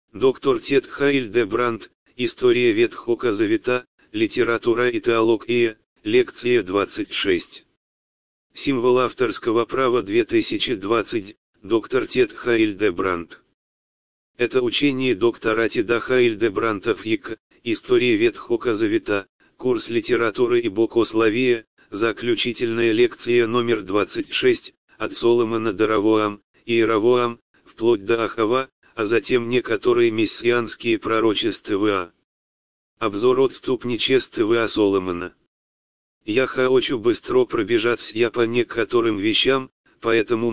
Доктор Тед Хайльдебранд, История Ветхого Завета, Литература и теология, лекция 26. Символ авторского права 2020, доктор Тед Хайльдебранд. Это учение доктора Теда Хайльдебранда ФИК, История Ветхого Завета, курс литературы и богословия, заключительная лекция номер 26, от Соломона до Ровоам, Иеровоам, вплоть до Ахава, а затем некоторые мессианские пророчества. Обзор отступничества Соломона. Я хочу быстро пробежаться по некоторым вещам, поэтому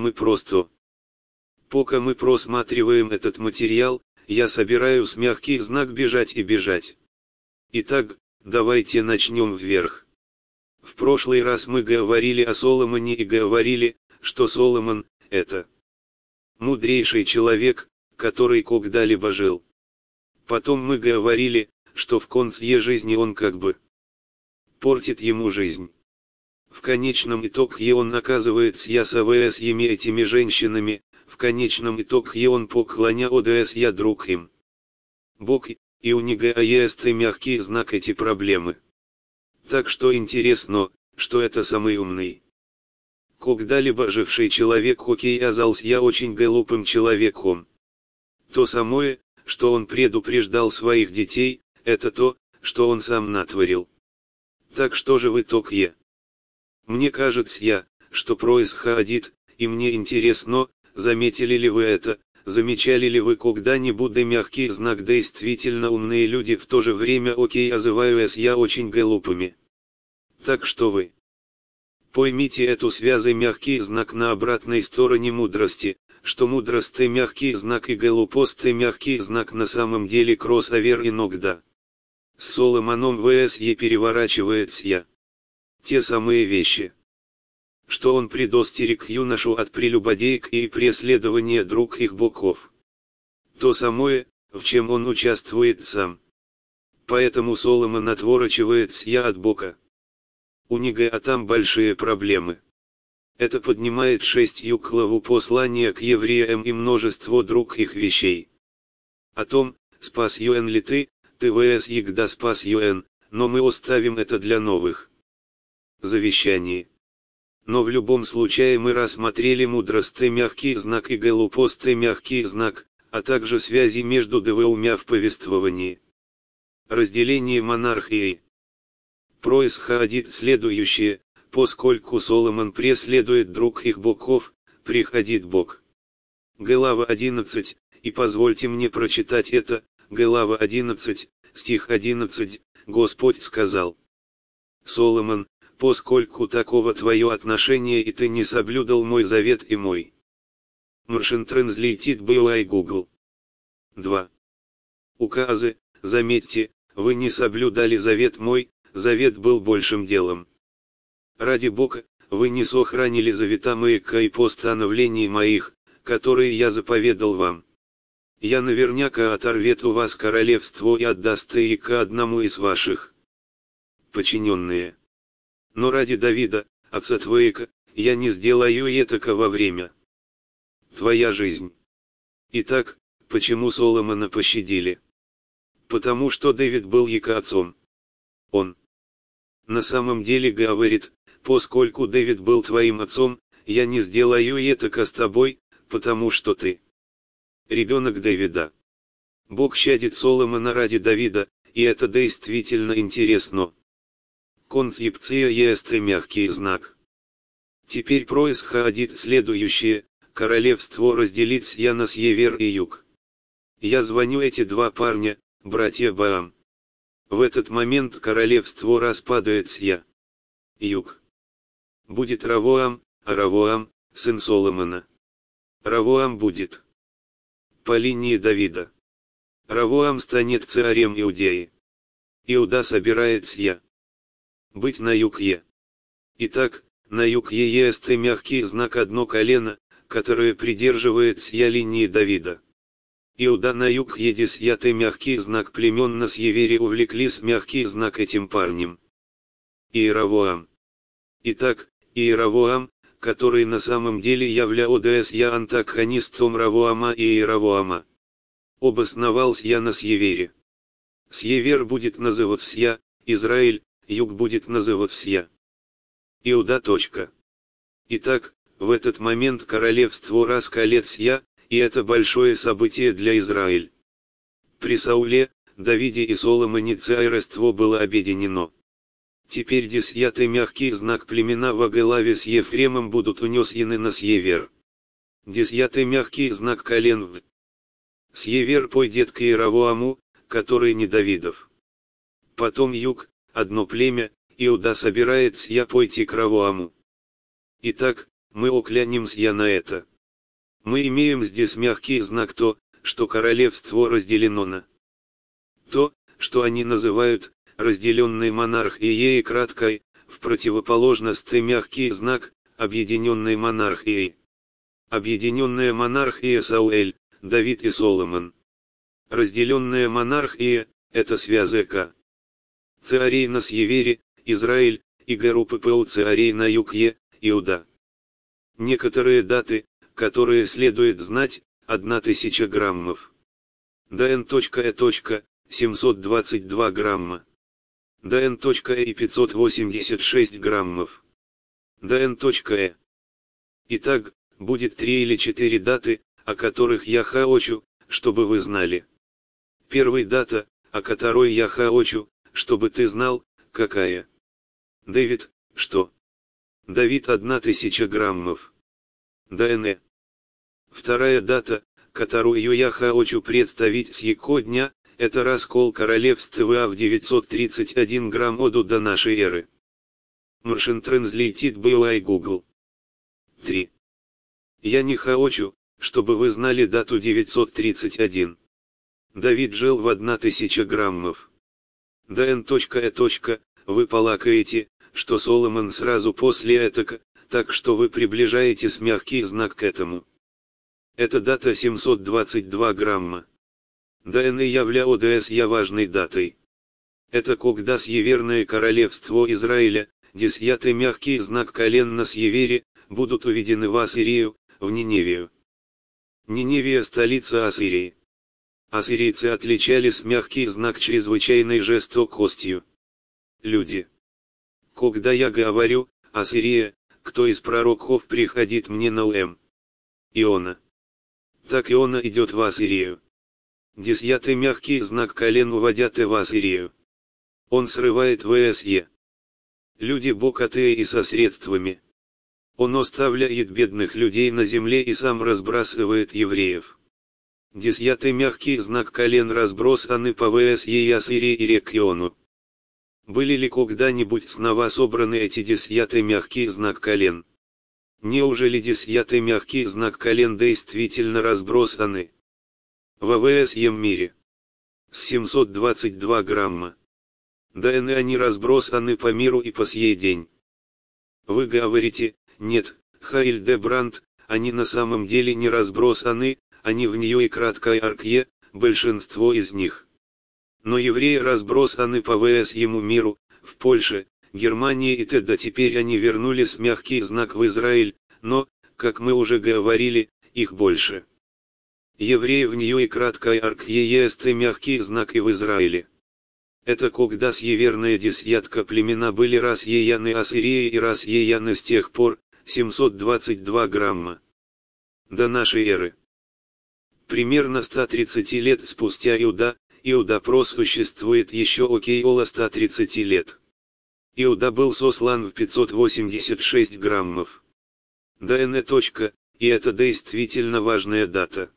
пока мы просматриваем этот материал, я собираюсь мягкий знак бежать и бежать. Итак, давайте начнем вверх. В прошлый раз мы говорили о Соломоне и говорили, что Соломон – это мудрейший человек, который когда-либо жил. Потом мы говорили, что в конце жизни он как бы портит ему жизнь. В конечном итоге он оказывается с этими женщинами, в конечном итоге он поклоняется друг им. Бог, и у него есть мягкий знак эти проблемы. Так что интересно, что это самый умный когда-либо живший человек оказался очень глупым человеком. То самое, что он предупреждал своих детей, это то, что он сам натворил. Так что же в итоге? Мне кажется, что происходит, и мне интересно, заметили ли вы это, замечали ли вы когда-нибудь мягкий знак действительно умные люди в то же время оказываются очень глупыми. Так что вы поймите эту связь мягкий знак на обратной стороне мудрости, что мудрость мягкий знак и глупость мягкий знак на самом деле кроссовер иногда. С Соломоном ВСЕ переворачивается те самые вещи, что он предостерег юношу от прелюбодеек и преследования других богов. То самое, в чем он участвует сам. Поэтому Соломон отворачивается от Бога. У него там большие проблемы. Это поднимает 6 главу послания к евреям и множество других вещей. О том, спасен ли ты вс егда спасен, но мы оставим это для новых завещаний. Но в любом случае мы рассмотрели мудрость мягкий знак и глупость мягкий знак, а также связи между двумя в повествовании. Разделение монархии. Происходит следующее: поскольку Соломон преследует других богов, приходит Бог. Глава 11, и позвольте мне прочитать это, глава 11, стих 11, Господь сказал: Соломон, поскольку такого твое отношение и ты не соблюдал мой завет и мой. Machine Translated by Google. 2. Указы, заметьте, вы не соблюдали завет мой, завет был большим делом. Ради Бога, вы не сохранили завета моих и постановлений моих, которые я заповедал вам. Я наверняка оторвет у вас королевство и отдаст их к одному из ваших подчиненные. Но ради Давида, отца твоего, я не сделаю этого во время твоя жизнь. Итак, почему Соломона пощадили? Потому что Давид был его отцом. Он на самом деле говорит: поскольку Давид был твоим отцом, я не сделаю этого с тобой, потому что ты ребенок Давида. Бог щадит Соломона ради Давида, и это действительно интересно. Концепция есть мягкий знак. Теперь происходит следующее: королевство разделится на север и юг. Я звоню эти два парня, братья Баам. В этот момент королевство распадается. Юг. Будет Ровоам, а Ровоам – сын Соломона. Ровоам будет по линии Давида. Ровоам станет царем Иудеи. Иуда собирается быть на юге. Итак, на юге есть мягкий знак одно колено, которое придерживается линии Давида. Иуда на юг едет мягкий знак племен на севере увлеклись мягкий знак этим парнем. Иеровоам. Итак, Иеровоам, который на самом деле является антагонистом Ровоама и Иеровоама. Обосновался я на севере. Север будет называться я, Израиль, юг будет называться я. Иуда. Итак, в этот момент королевство расколется я, и это большое событие для Израиля. При Сауле, Давиде и Соломоне царство было объединено. Теперь 10-й мягкий знак племена во главе с Ефремом будут унесены на север. 10-й мягкий знак колен в север пойдет к Иеровоаму, который не Давидов. Потом юг, одно племя, Иуда собирается я пойти к Ровоаму. Итак, мы оклянемся я на это. Мы имеем здесь мягкий знак то, что королевство разделено на то, что они называют разделенной монархией краткой, в противоположность мягкий знак объединенной монархией. Объединенная монархия Сауль, Давид и Соломон. Разделенная монархия – это связка. Царей на севере, Израиль, и ГРУППУ царей на юге, Иуда. Некоторые даты, которые следует знать: 1000 граммов. ДН.Э. 722 грамма. ДН.Э 586 граммов. ДН.Э. Итак, будет 3 или 4 даты, о которых я хочу, чтобы вы знали. Первая дата, о которой я хочу, чтобы ты знал, какая. Дэвид, что? Давид 1000 граммов. ДНЭ. Вторая дата, которую я хочу представить с его дня, это раскол королевства в 931 грамм до нашей эры. Machine Translated by Google. 3. Я не хочу, чтобы вы знали дату 931. Давид жил в 1000 граммов. ДН.Э. Вы полагаете, что Соломон сразу после этого, так что вы приближаетесь мягкий знак к этому. Эта дата 722 грамма. ДН является я важной датой. Это когда северное королевство Израиля, 10-й мягкий знак колен на севере, будут уведены в Ассирию, в Ниневию. Ниневия – столица Ассирии. Ассирийцы отличались мягкий знак чрезвычайной жестокостью. Люди. Когда я говорю «Ассирия», кто из пророков приходит мне на ум? Иона. Так Иона идет в Ассирию. 10-й мягкий знак колен уводят в Ассирию. Он срывает ВСЕ. Люди богатые и со средствами. Он оставляет бедных людей на земле и сам разбрасывает евреев. 10-й мягкий знак колен разбросаны по ВСЕ и Ассирии и региону. Были ли когда-нибудь снова собраны эти 10-й мягкий знак колен? Неужели 10-й мягкий знак колен действительно разбросаны в ВСЕ мире? С 722 грамма. ДН они разбросаны по миру и по сей день. Вы говорите, нет, Хайльдебранд, они на самом деле не разбросаны, они в нее и краткой арке, большинство из них. Но евреи разбросаны по ВСЕ миру, в Польше, Германии и т.д. Теперь они вернулись мягкий знак в Израиль, но, как мы уже говорили, их больше. Евреи в нее и краткой арке есть мягкий знак и в Израиле. Это когда северная десятка племена были рассеяны Ассирией и рассеяны с тех пор, 722 грамма. До нашей эры. Примерно 130 лет спустя Иуда просуществует еще около 130 лет. Иуда был сослан в 586 граммов. ДН. И это действительно важная дата.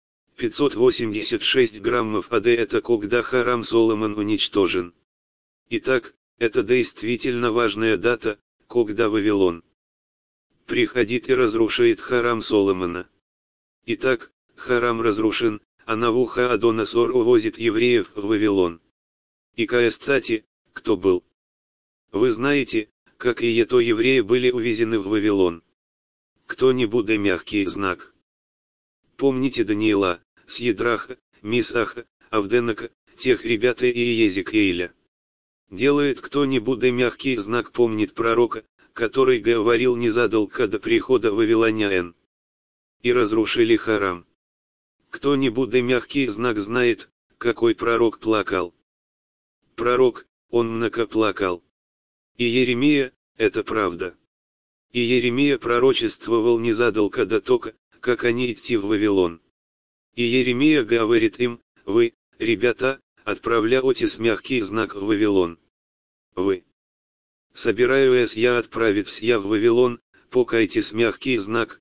586 граммов АД это когда Харам Соломон уничтожен. Итак, это действительно важная дата, когда Вавилон приходит и разрушает Харам Соломона. Итак, Харам разрушен, а Навуходоносор увозит евреев в Вавилон. И кстати, кто был? Вы знаете, как и это евреи были увезены в Вавилон. Кто-нибудь мягкий знак. Помните Даниила, Сидраха, Мисаха, Авденака, тех ребят и Езекииля. Делает кто-нибудь мягкий знак, помнит пророка, который говорил незадолго до прихода вавилонян. И разрушили Харам. Кто-нибудь мягкий знак знает, какой пророк плакал? Пророк, он много плакал. И Еремия, это правда. И Еремия пророчествовал незадолго до того, как они идти в Вавилон. И Еремия говорит им: вы, ребята, отправляетесь мягкий знак в Вавилон. Вы. Собираюсь я отправить я в Вавилон, покайтесь мягкий знак,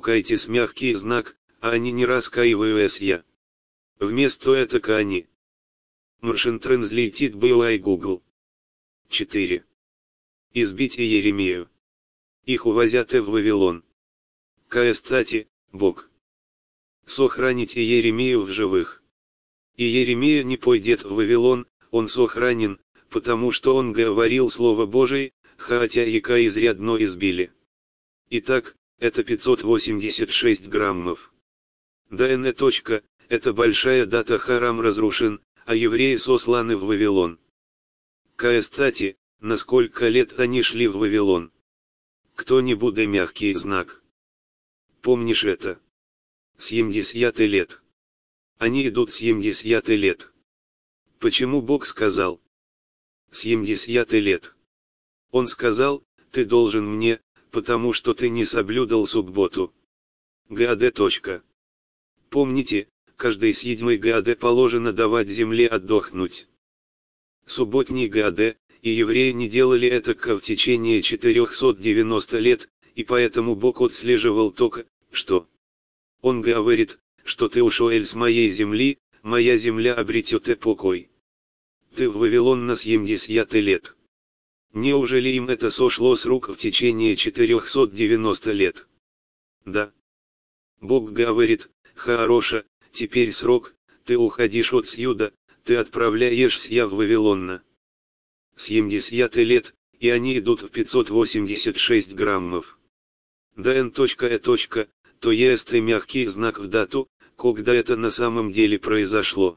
а они не раскаиваюсь я. Вместо этого они. Machine Translated by Google. 4. Избить Еремию. Их увозят в Вавилон. Кстати, Бог. Сохраните Еремию в живых. И Еремия не пойдет в Вавилон, он сохранен, потому что он говорил Слово Божие, хотя яка изрядно избили. Итак, это 586 граммов. ДН. Это большая дата, храм разрушен, а евреи сосланы в Вавилон. Кстати, на сколько лет они шли в Вавилон? Кто-нибудь мягкий знак. Помнишь это? 70 лет. Они идут 70 лет. Почему Бог сказал 70 лет? Он сказал: ты должен мне, потому что ты не соблюдал субботу. ГАД. Помните, каждый 7-й ГАД положено давать земле отдохнуть. Субботний ГАД, и евреи не делали это в течение 490 лет, и поэтому Бог отслеживал только, что Он говорит, что ты ушел с моей земли, моя земля обретет покой. Ты в Вавилон на 70 лет. Неужели им это сошло с рук в течение 490 лет? Да. Бог говорит: хорошо, теперь срок, ты уходишь отсюда, ты отправляешься в Вавилон на 70 лет, и они идут в 586 граммов. ДН. То есть мягкий знак в дату, когда это на самом деле произошло.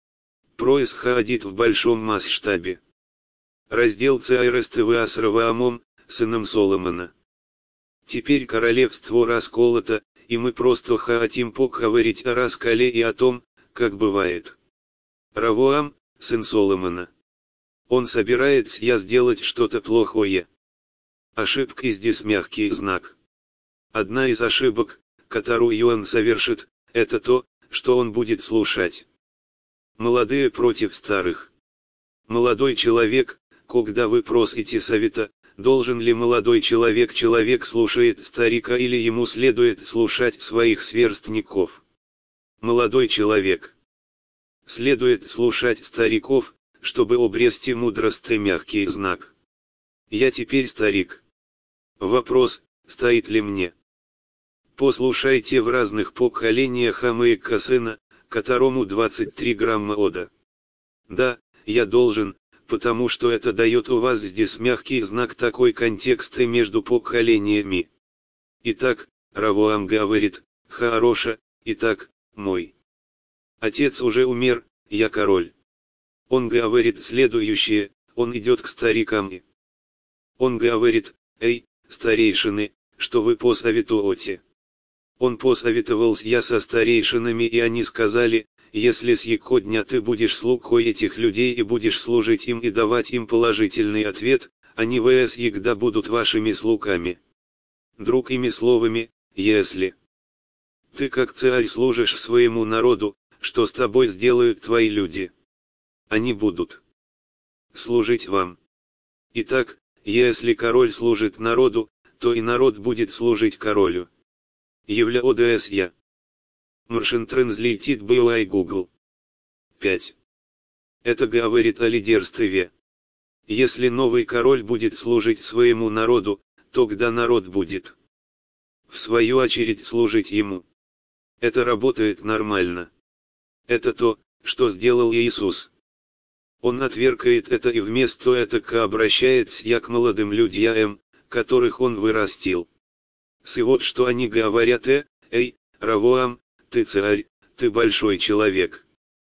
Происходит в большом масштабе. Раздел Цайрес ТВ с Раваамом, сыном Соломона. Теперь королевство расколото, и мы просто хотим поговорить о расколе и о том, как бывает. Равоам, сын Соломона. Он собирается сделать что-то плохое. Ошибка здесь мягкий знак. Одна из ошибок, которую он совершит, это то, что он будет слушать молодые против старых. Молодой человек, когда вы просите совета, должен ли молодой человек слушает старика или ему следует слушать своих сверстников? Молодой человек. Следует слушать стариков, чтобы обрести мудрость и мягкий знак. Я теперь старик. Вопрос, стоит ли мне? Послушайте в разных поколениях моего сына, которому 23 грамма ода. Да, я должен, потому что это дает у вас здесь мягкий знак, такой контекст между поколениями. Итак, Равоам говорит: хорошо, итак, мой отец уже умер, я король. Он говорит следующее, он идет к старикам и он говорит: эй, старейшины, что вы посоветуете? Он посоветовался я со старейшинами, и они сказали: если с сего дня ты будешь слугой этих людей и будешь служить им и давать им положительный ответ, они всегда будут вашими слугами. Другими словами, если ты как царь служишь своему народу, что с тобой сделают твои люди? Они будут служить вам. Итак, если король служит народу, то и народ будет служить королю. Явля ОДС я. Machine Translated by Google. 5. Это говорит о лидерстве. Если новый король будет служить своему народу, тогда народ будет в свою очередь служить ему. Это работает нормально. Это то, что сделал Иисус. Он отвергает это и вместо этого обращается к молодым людям, которых он вырастил. И вот что они говорят: эй, Равоам, ты царь, ты большой человек.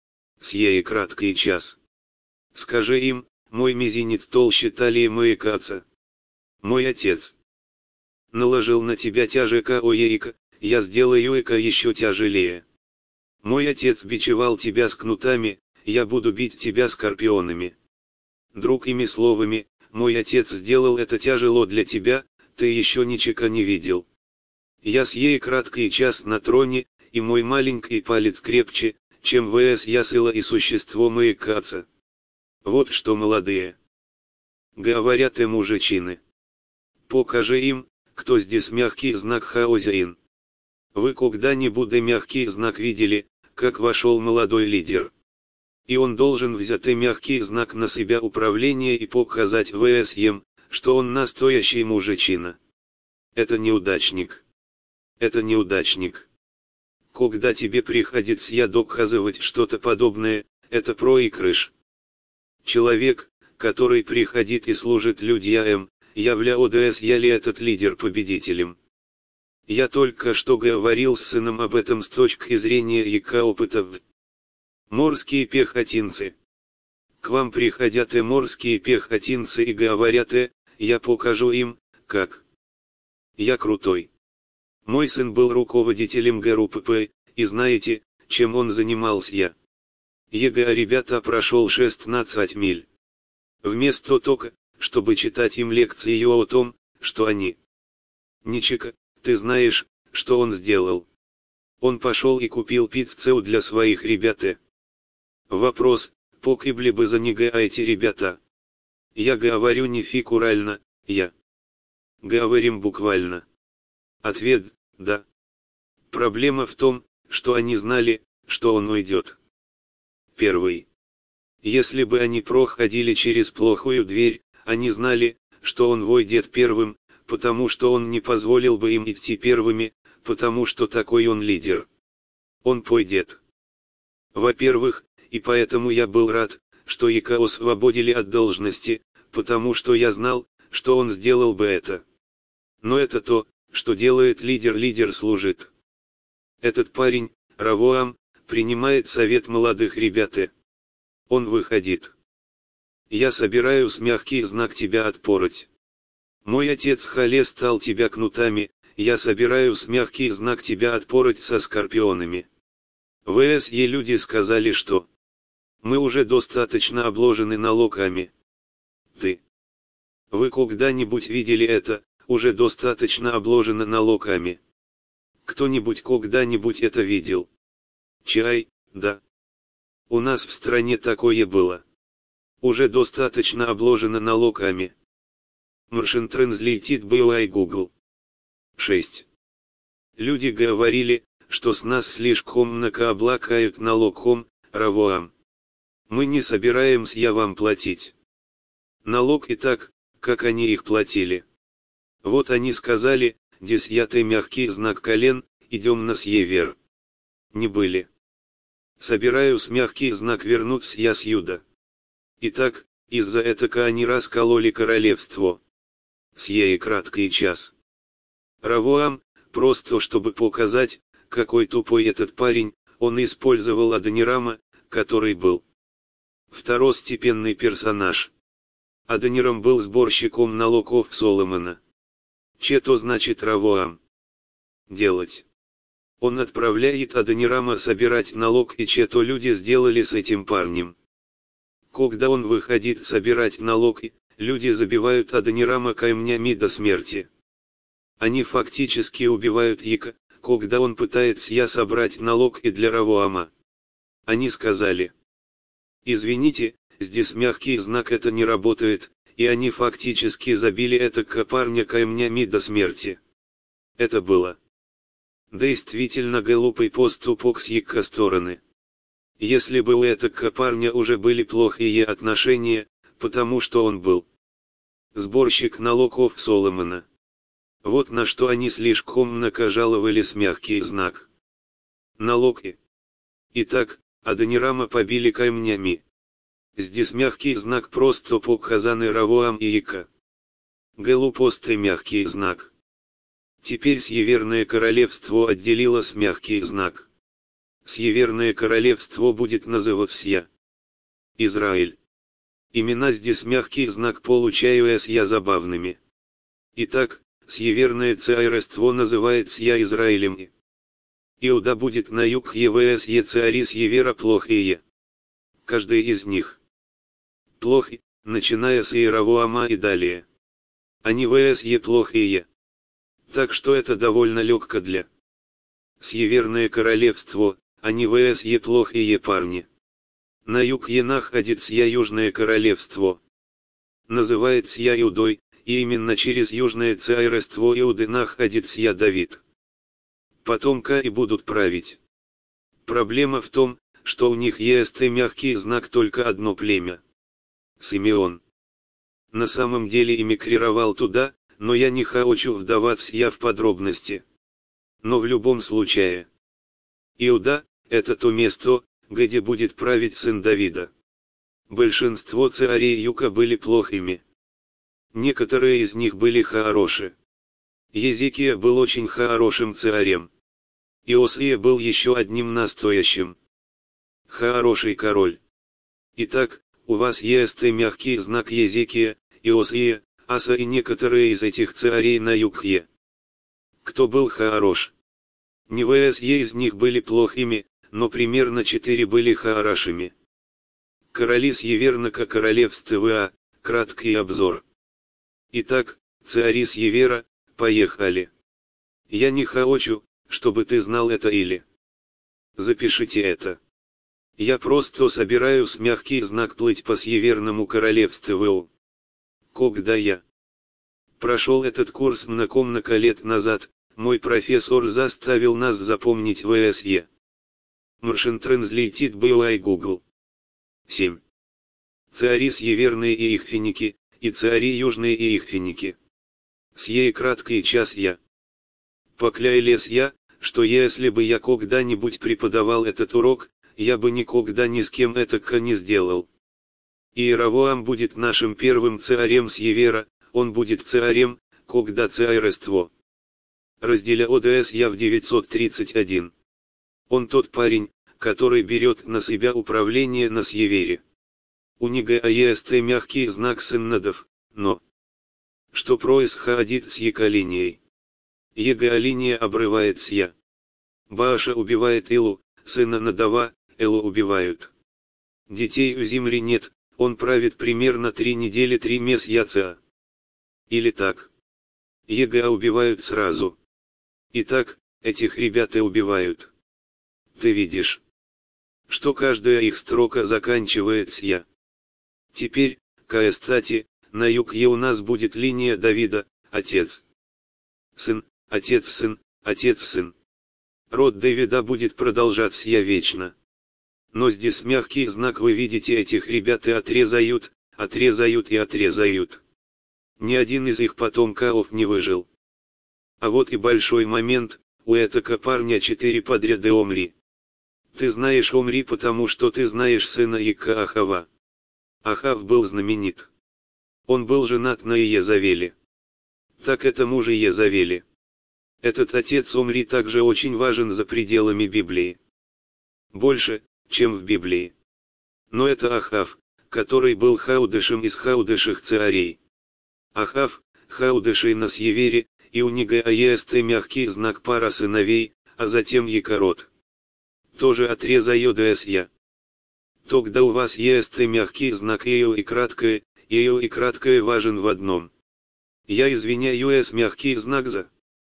Сей краткий час. Скажи им: мой мизинец толще талии моего отца. Мой отец наложил на тебя тяжека оейка, я сделаю эко еще тяжелее. Мой отец бичевал тебя с кнутами, я буду бить тебя скорпионами. Другими словами, мой отец сделал это тяжело для тебя, ты еще ничего не видел. Я сей краткий час на троне, и мой маленький палец крепче, чем вс я сила и существо моей каца. Вот что, молодые. Говорят и мужичины. Покажи им, кто здесь мягкий знак хозяин. Вы когда-нибудь мягкий знак видели, как вошел молодой лидер? И он должен взять мягкий знак на себя управление и показать вс им, что он настоящий мужичина. Это неудачник. Это неудачник. Когда тебе приходится доказывать что-то подобное, это проигрыш. Человек, который приходит и служит людям, является ли этот лидер победителем? Я только что говорил с сыном об этом с точки зрения его опыта. Морские пехотинцы. К вам приходят и морские пехотинцы и говорят: я покажу им, как. Я крутой. Мой сын был руководителем ГРУПП, и знаете, чем он занимался? Его ребята прошел 16 миль. Вместо того, чтобы читать им лекции о том, что они. Ничего, ты знаешь, что он сделал? Он пошел и купил пиццу для своих ребят. Вопрос, погибли бы за него эти ребята? Я говорю не фигурально, я. Говорим буквально. Ответ, да. Проблема в том, что они знали, что он уйдет. Первый. Если бы они проходили через плохую дверь, они знали, что он войдет первым, потому что он не позволил бы им идти первыми, потому что такой он лидер. Он пойдет. Во-первых, и поэтому я был рад, что его освободили от должности, потому что я знал, что он сделал бы это. Но это то, что делает лидер, лидер служит. Этот парень, Равоам, принимает совет молодых ребят. Он выходит. Я собираюсь мягкий знак тебя отпороть. Мой отец Хале стал тебя кнутами, я собираюсь мягкий знак тебя отпороть со скорпионами. ВСЕ люди сказали, что мы уже достаточно обложены налогами. Вы когда-нибудь видели это, уже достаточно обложено налогами? Кто-нибудь когда-нибудь это видел? Чай, да. У нас в стране такое было. Уже достаточно обложено налогами. Machine Translate by Google. 6. Люди говорили, что с нас слишком много облагают налогом, Равоам. Мы не собираемся вам платить налог и так, как они их платили. Вот они сказали: 10-й мягкий знак колен, идем на север. Не были. Собираюсь мягкий знак вернуться я с юда. Итак, из-за этого они раскололи королевство. Сей краткий час. Равоам, просто чтобы показать, какой тупой этот парень, он использовал Адонирама, который был второстепенный персонаж. Адонирам был сборщиком налогов Соломона. Что значит Равоам? Делать. Он отправляет Адонирама собирать налог, и что люди сделали с этим парнем. Когда он выходит собирать налог, люди забивают Адонирама камнями до смерти. Они фактически убивают его, когда он пытается собрать налог и для Равоама. Они сказали: извините, здесь мягкий знак это не работает, и они фактически забили этого парня камнями до смерти. Это было действительно глупый поступок с их стороны. Если бы у этого парня уже были плохие отношения, потому что он был сборщик налогов Соломона. Вот на что они слишком много жаловались мягкий знак. Налоги. Итак, Адонирама побили камнями. Здесь мягкий знак просто показаны Равоам и Ика. Глупостный мягкий знак. Теперь Северное Королевство отделилось мягкий знак. Северное Королевство будет называться Израиль. Имена здесь мягкий знак получаются забавными. Итак, Северное Царство называется Израилем. Иуда будет на юг ЕВС Ецеарис Евера плохие. Каждый из них плох, начиная с Иеравоама и далее. Они ВСЕ плохие. Так что это довольно легко для Северное королевство, они ВСЕ плохие парни. На юг находится Южное королевство. Называется Иудой, и именно через Южное царство Иуды находится Давид. Потомка и будут править. Проблема в том, что у них есть мягкий знак только одно племя. Симеон. На самом деле эмигрировал туда, но я не хочу вдаваться в подробности. Но в любом случае. Иуда – это то место, где будет править сын Давида. Большинство царей юга были плохими. Некоторые из них были хороши. Езекия был очень хорошим царем. Иосия был еще одним настоящим. Хороший король. Итак, у вас есть мягкий знак Езекия, Иосия, Аса и некоторые из этих царей на юге. Кто был хорош? Не ВСЕ из них были плохими, но примерно 4 были хорошими. Короли Северного королевства, краткий обзор. Итак, цари Севера, поехали. Я не хочу, чтобы ты знал это или. Запишите это. Я просто собираюсь мягкий знак плыть по Северному королевству. Когда я прошел этот курс много лет назад, мой профессор заставил нас запомнить ВСЕ. Martian Translated by Google. 7. Цари Северные и их финики, и цари Южные и их финики. Сей краткий час я. Поклялся я, что если бы я когда-нибудь преподавал этот урок, я бы никогда ни с кем этак не сделал. Иеравоам будет нашим первым царем Севера, он будет царем, когда царство разделя ОДС я в 931. Он тот парень, который берет на себя управление на Севере. У него есть мягкий знак сыннадов, но что происходит с его линией? Его линия обрывается. Бааша убивает Илу, сына Надава, Элу убивают. Детей у земли нет, он правит примерно 3 недели 3 месяца. Или так. Его убивают сразу. Итак, этих ребят и убивают. Ты видишь, что каждая их строка заканчивается. Теперь, кстати, на юге у нас будет линия Давида, отец. Сын, отец в сын, отец в сын. Род Давида будет продолжаться вечно. Но здесь мягкий знак, вы видите, этих ребят и отрезают, отрезают и отрезают. Ни один из их потомков не выжил. А вот и большой момент, у этого парня 4 подряда Омри. Ты знаешь Омри, потому что ты знаешь сына Ика Ахава. Ахав был знаменит. Он был женат на Иезавеле. Так это муж Иезавели. Этот отец Омри также очень важен за пределами Библии. Больше, чем в Библии. Но это Ахав, который был хаудышем из хаудыших царей. Ахав, хаудышей на Севере, и у него есть мягкий знак пара сыновей, а затем Екорот. Тоже отрезаю ДСЯ. Тогда у вас есть мягкий знак ее и краткое важен в одном. Я извиняюсь, мягкий знак за.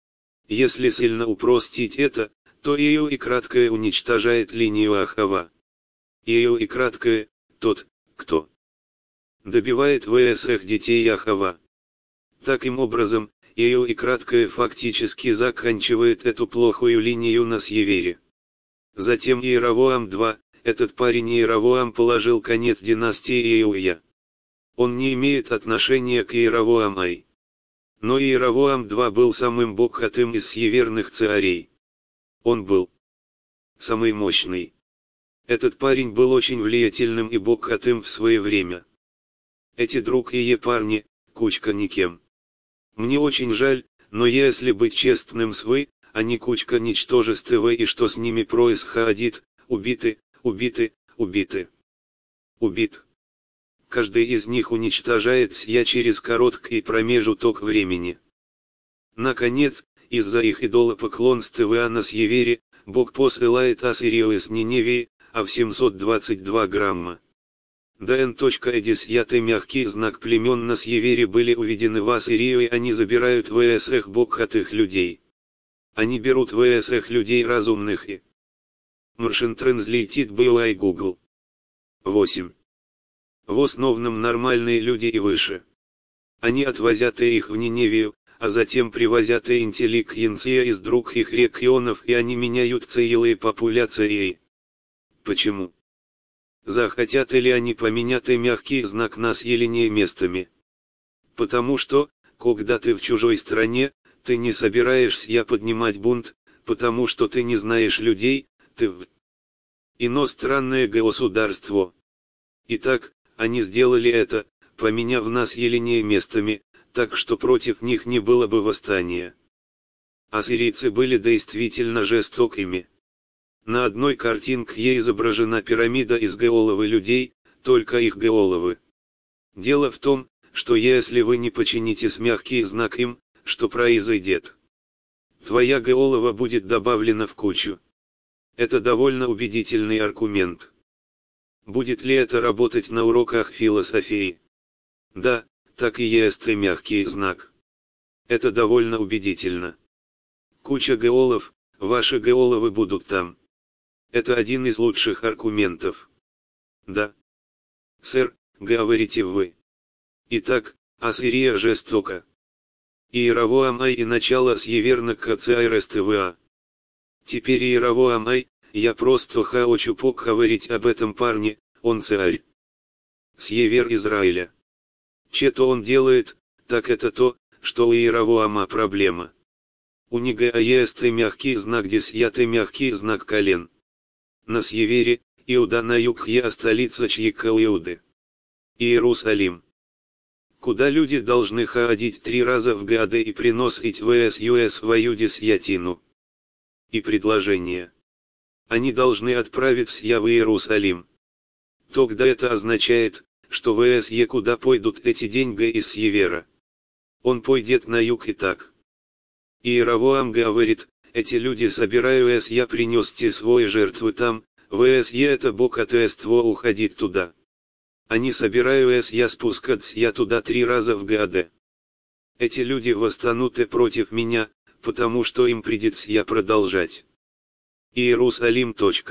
Если сильно упростить это, то ее и краткое уничтожает линию Ахава. Ее и краткое, тот, кто добивает ВСХ детей Ахава. Таким образом, ее и краткое фактически заканчивает эту плохую линию на Севере. Затем Иеравоам 2, этот парень Иеравоам положил конец династии Иуя. Он не имеет отношения к Иеравоамай. Но Иеравоам 2 был самым богатым из северных царей. Он был самый мощный. Этот парень был очень влиятельным и богатым в свое время. Эти другие парни, кучка никем. Мне очень жаль, но если быть честным с вы, они кучка ничтожеств, и что с ними происходит, убиты, убиты, убиты. Убит. Каждый из них уничтожается через короткий промежуток времени. Наконец, из-за их идолопоклонства на Севере, Бог посылает Ассирию с Ниневии, а в 722 грамма. ДН. Эдис ятый мягкий знак племен на севере были уведены в Ассирию, и они забирают ВСХ богатых людей. Они берут ВСХ людей разумных и Machine Translated by Google. 8. В основном нормальные люди и выше. Они отвозят их в Ниневию, а затем привозят интеллигенция из других регионов, и они меняют целые популяции. Почему? Захотят ли они поменять мягкий знак населения местами? Потому что, когда ты в чужой стране, ты не собираешься поднимать бунт, потому что ты не знаешь людей, ты в иностранное государство. Итак, они сделали это, поменяв население местами, так что против них не было бы восстания. Ассирийцы были действительно жестокими. На одной картинке изображена пирамида из головы людей, только их головы. Дело в том, что если вы не починитесь мягкий знак им, что произойдет? Твоя голова будет добавлена в кучу. Это довольно убедительный аргумент. Будет ли это работать на уроках философии? Да, так и есть мягкий знак. Это довольно убедительно. Куча голов, ваши головы будут там. Это один из лучших аргументов. Да. Сэр, говорите вы. Итак, Ассирия жестока. Иеровоам Ай и начало с Евернака ЦРСТВА. Теперь Иеровоам Ай, я просто хочу поговорить об этом парне, он царь. Север Израиля. Что он делает, так это то, что у Иеровоама проблема. У него есть мягкий знак 10, мягкий знак колен. На севере, Иуда, на юг столица чьика Иуды. Иерусалим. Куда люди должны ходить 3 раза в год и приносить в свою десятину. И предложение. Они должны отправиться в Иерусалим. Тогда это означает, что куда пойдут эти деньги из севера. Он пойдет на юг и так. Иеровоам говорит, эти люди собираются принести свои жертвы там, это богатство уходит туда. Они собираются спускаться туда 3 раза в год. Эти люди восстанут против меня, потому что им придется продолжать. Иерусалим.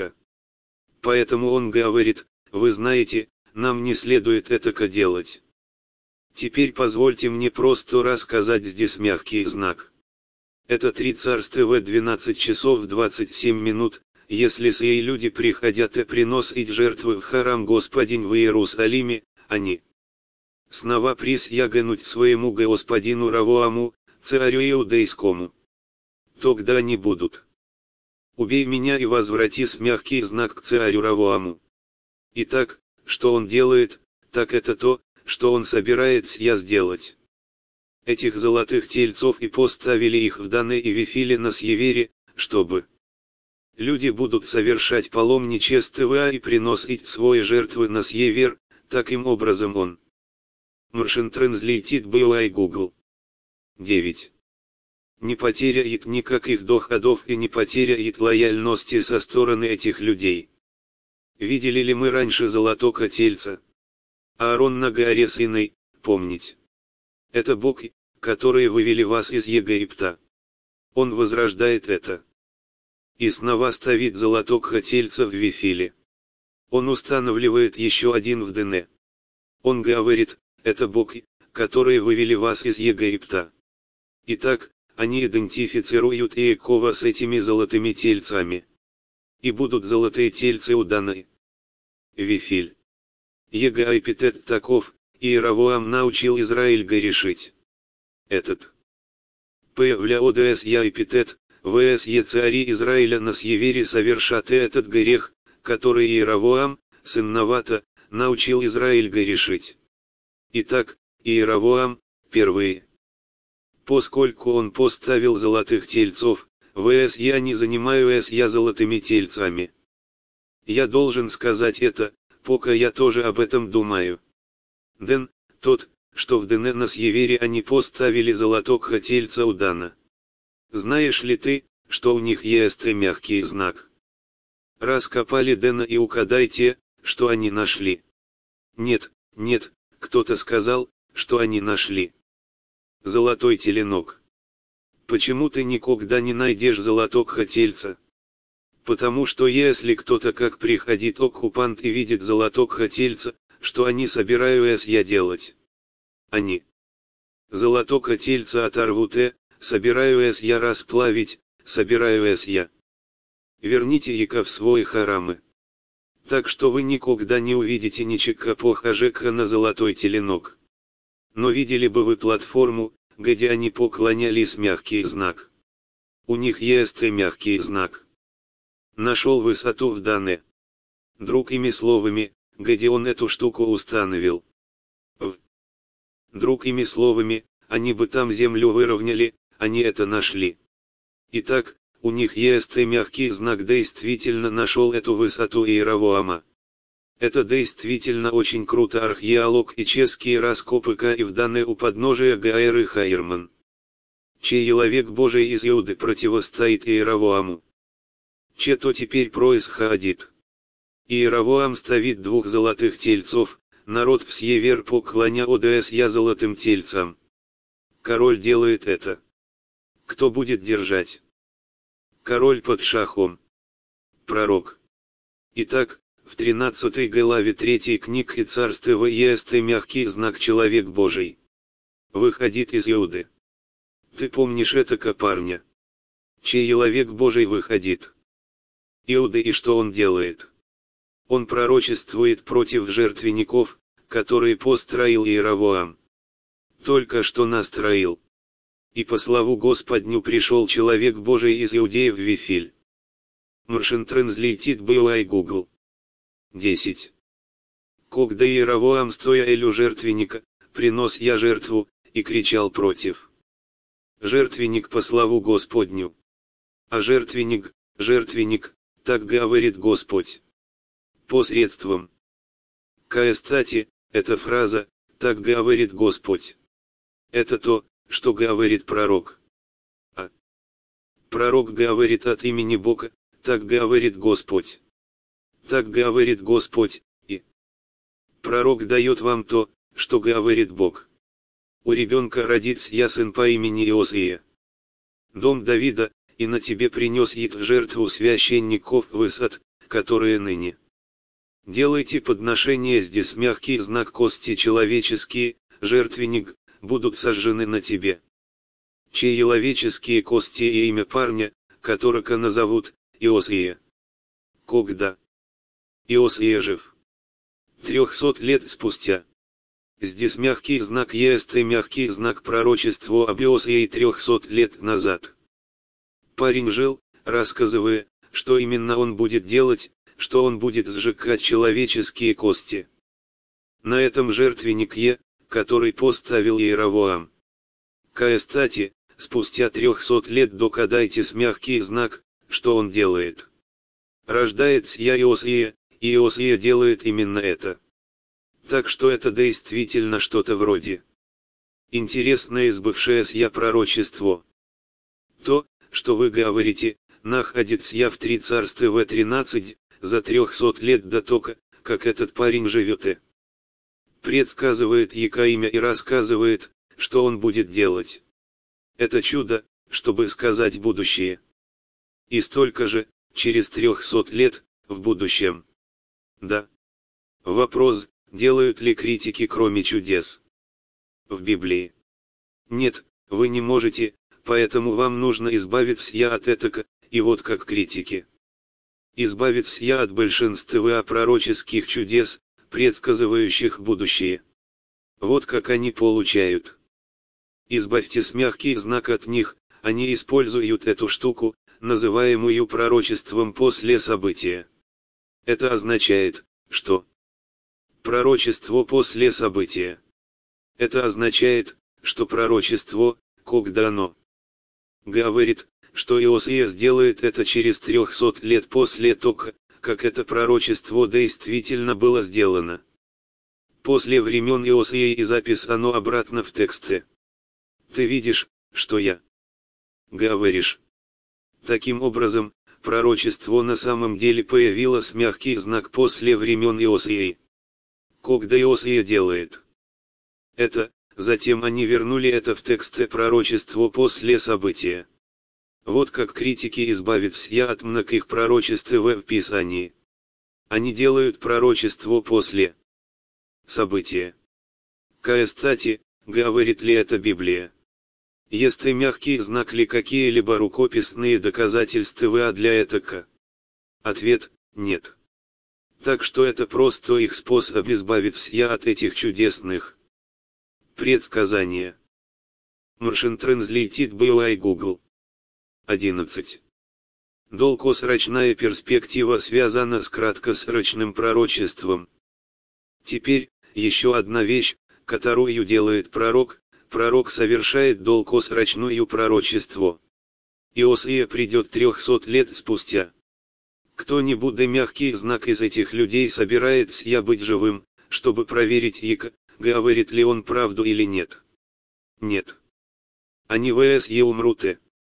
Поэтому он говорит, вы знаете, нам не следует это делать. Теперь позвольте мне просто рассказать здесь мягкий знак. Это 3 царства в 12 часов 27 минут, если сии люди приходят и приносят жертвы в храм Господин в Иерусалиме, они снова присягнут своему господину Ровоаму, царю иудейскому. Тогда они будут. Убей меня и возвратись мягкий знак к царю Ровоаму. Итак, что он делает, так это то, что он собирается сделать. Этих золотых тельцов и поставили их в Дане и Вифиле на севере, чтобы люди будут совершать паломничество и приносить свои жертвы на север, таким образом он. Machine Translated by Google. 9. Не потеряет никаких доходов и не потеряет лояльности со стороны этих людей. Видели ли мы раньше золотого тельца? Аарон на горе Синай, помнить. Это Бог, который вывели вас из Египта. Он возрождает это. И снова ставит золотого тельца в Вифиле. Он устанавливает еще один в Дене. Он говорит, это Бог, который вывели вас из Египта. Итак, они идентифицируют Иакова с этими золотыми тельцами. И будут золотые тельцы у Даны. Вифиль. Египет таков, Иеровоам научил Израиль грешить. Этот. Павляодс Египет, цари Израиля на севере совершат этот грех, который Иеровоам, сын Навата, научил Израиль грешить. Итак, Иеровоам, первый. Поскольку он поставил золотых тельцов, я не занимаюсь золотыми тельцами. Я должен сказать это, пока я тоже об этом думаю. Ден, тот, что в Дене на севере они поставили золотого тельца у Дана. Знаешь ли ты, что у них есть мягкий знак. Раскопали Дэна и угадайте, что они нашли. Нет, нет, кто-то сказал, что они нашли золотой теленок. Почему ты никогда не найдешь золотого тельца? Потому что если кто-то как приходит оккупант и видит золотого тельца, что они собираются делать? Они золотого тельца оторвут собираюсь я расплавить, собираюсь я. Верните яко в свои харамы. Так что вы никогда не увидите ничего похожего на золотой теленок. Но видели бы вы платформу, где они поклонялись мягкий знак. У них есть мягкий знак. Нашел высоту в Дане. Другими словами, где он эту штуку установил. Другими словами, они бы там землю выровняли, они это нашли. Итак, у них есть мягкий знак действительно нашел эту высоту Иеровоама. Это действительно очень круто археолог и чешские раскопы и в Дане у подножия Гаэры Хайерман. Чей человек Божий из Иуды противостоит Иеровоаму. Че то теперь происходит? Иеровоам ставит двух золотых тельцов, народ все вер поклоня ОДС я золотым тельцам. Король делает это. Кто будет держать? Король под шахом. Пророк. Итак, в 13 главе 3 книги Царства есть мягкий знак человек Божий. Выходит из Иуды. Ты помнишь этого парня? Чей человек Божий выходит? Иуда, и что он делает? Он пророчествует против жертвенников, которые построил Иеровоам. Только что настроил. И по славу Господню пришел человек Божий из Иудеи в Вифиль. Маршин транслейтит BY Google. 10. Когда Иеровоам стоя элю жертвенника, принос я жертву, и кричал против. Жертвенник по славу Господню. А жертвенник, так говорит Господь. Посредством. Кстати, эта фраза, так говорит Господь. Это то, что говорит пророк. А пророк говорит от имени Бога, так говорит Господь. Так говорит Господь, и пророк дает вам то, что говорит Бог. У ребенка родится я сын по имени Иосия. Дом Давида, и на тебе принес в жертву священников высот, которые ныне. Делайте подношения здесь мягкий знак кости человеческие, жертвенник, будут сожжены на тебе. Чьи человеческие кости и имя парня, которого назовут Иосия. Когда Иосия жив. 300 лет спустя. Здесь мягкий знак есть и мягкий знак пророчества об Иосии 300 лет назад. Парень жил, рассказывая, что именно он будет делать, что он будет сжигать человеческие кости. На этом жертвенник который поставил Иеровоам. Кстати, спустя 300 лет докадайтесь мягкий знак, что он делает. Рождается Иосия, и Иосия делает именно это. Так что это действительно что-то вроде. Интересное сбывшееся пророчество. То, что вы говорите, находится в 3 царства 13, за 300 лет до того, как этот парень живет предсказывает имя и рассказывает, что он будет делать. Это чудо, чтобы сказать будущее. И столько же, через 300 лет, в будущем. Да. Вопрос, делают ли критики кроме чудес? В Библии. Нет, вы не можете, поэтому вам нужно избавиться от этого, и вот как критики. Избавиться от большинства пророческих чудес, предсказывающих будущее. Вот как они получают. Избавьтесь мягкий знак от них, они используют эту штуку, называемую пророчеством после события. Это означает, что пророчество после события. Это означает, что пророчество, когда оно говорит, что Иосия сделает это через 300 лет после того, как это пророчество действительно было сделано. После времен Иосии и записано обратно в тексте. Ты видишь, что я говоришь. Таким образом, пророчество на самом деле появилось мягкий знак после времен Иосии. Когда Иосия делает это, затем они вернули это в тексты пророчества после события. Вот как критики избавятся от многих пророчеств в Писании. Они делают пророчество после события. Кстати, говорит ли это Библия? Есть ли мягкий знак ли какие-либо рукописные доказательства для этого? Ответ – нет. Так что это просто их способ избавиться от этих чудесных предсказания. Machine Translated by Google. 11. Долгосрочная перспектива связана с краткосрочным пророчеством. Теперь, еще одна вещь, которую делает пророк. Пророк совершает долгосрочное пророчество. Иосия придет 300 лет спустя. Кто-нибудь мягкий знак из этих людей собирается быть живым, чтобы проверить говорит ли он правду или нет. Нет. Они умрут.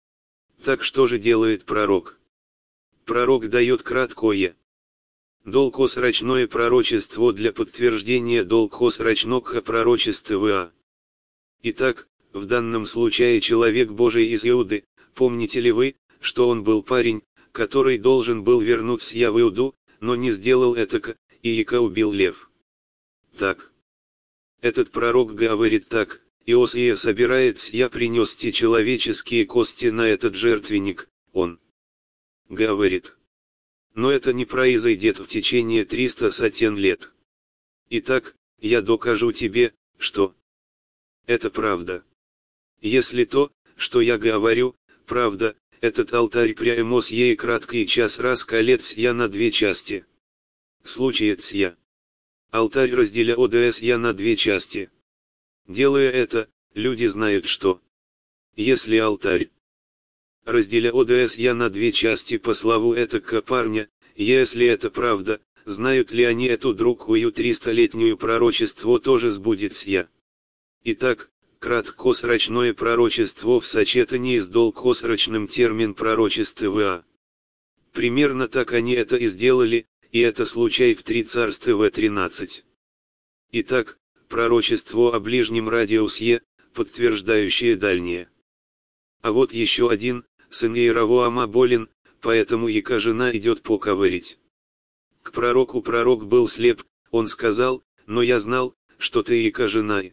Так что же делает пророк? Пророк дает краткое долгосрочное пророчество для подтверждения долгосрочного пророчества. Итак, в данном случае человек Божий из Иуды, помните ли вы, что он был парень, который должен был вернуться в Иуду, но не сделал это, и убил лев. Так. Этот пророк говорит так: Иосия собирается принести человеческие кости на этот жертвенник, он говорит. Но это не произойдет в течение 300 лет. Итак, я докажу тебе, что это правда. Если то, что я говорю, правда, этот алтарь прямо с ей краткий час раскалец я на две части. Случается я. Алтарь разделя ОДС я на две части. Делая это, люди знают, что если алтарь разделя ОДС я на две части по славу этого парня, если это правда, знают ли они эту другую 300-летнюю пророчество тоже сбудется я. Итак, краткосрочное пророчество в сочетании с долгосрочным термин пророчества. Примерно так они это и сделали, и это случай в 3 Царства 13. Итак, пророчество о ближнем радиусе, подтверждающее дальнее. А вот еще один, сын Иеровоама болен, поэтому яка жена идет поговорить. К пророку пророк был слеп, он сказал: но я знал, что ты яка жена.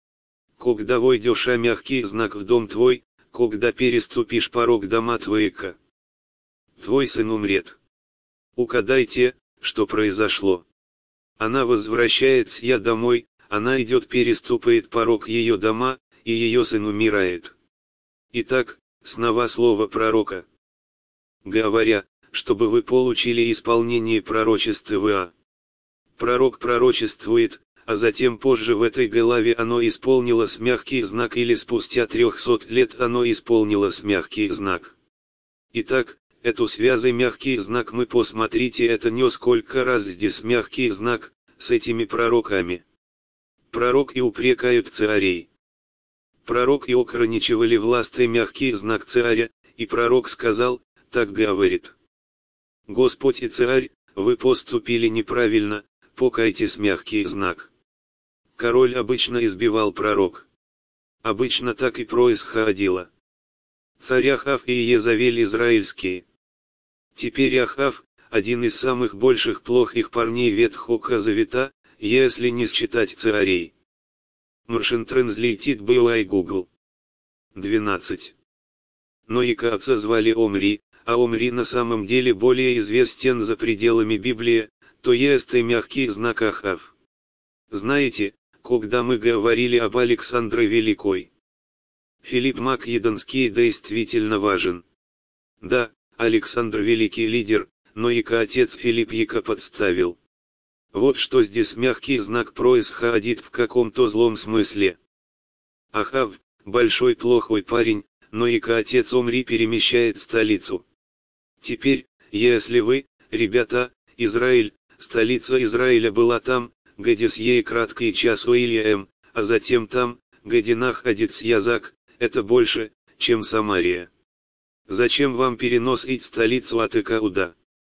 Когда войдешь мягкий знак в дом твой, когда переступишь порог дома твоего, твой сын умрет. Угадайте, что произошло. Она возвращается домой, она идет переступает порог ее дома, и ее сын умирает. Итак, снова слово пророка. Говоря, чтобы вы получили исполнение пророчества. Пророк пророчествует, а затем позже в этой главе оно исполнилось мягкий знак или спустя 300 лет оно исполнилось мягкий знак. Итак, эту связь мягкий знак мы посмотрите это несколько раз здесь мягкий знак, с этими пророками. Пророк и упрекают царей. Пророк и ограничивали власти мягкий знак царя, и пророк сказал, так говорит. Господь и царь, вы поступили неправильно, покайтесь мягкий знак. Король обычно избивал пророк. Обычно так и происходило. Царь Ахав и Иезавель израильские. Теперь Ахав, один из самых больших плохих парней Ветхого Завета, если не считать царей. Machine Translated by Google. 12. Но Икааца звали Омри, а Омри на самом деле более известен за пределами Библии, то есть и мягкий знак Ахав. Знаете, когда мы говорили об Александре Великой, Филипп Македонский действительно важен. Да, Александр Великий лидер, но и отец Филипп яко подставил. Вот что здесь мягкий знак происходит в каком-то злом смысле. Ахав, большой плохой парень, но и отец Омри перемещает столицу. Теперь, если вы, ребята, Израиль, столица Израиля была там, где с ей краткий час Уильям, а затем там, где находится Язак, это больше, чем Самария. Зачем вам переносить столицу АТК уда?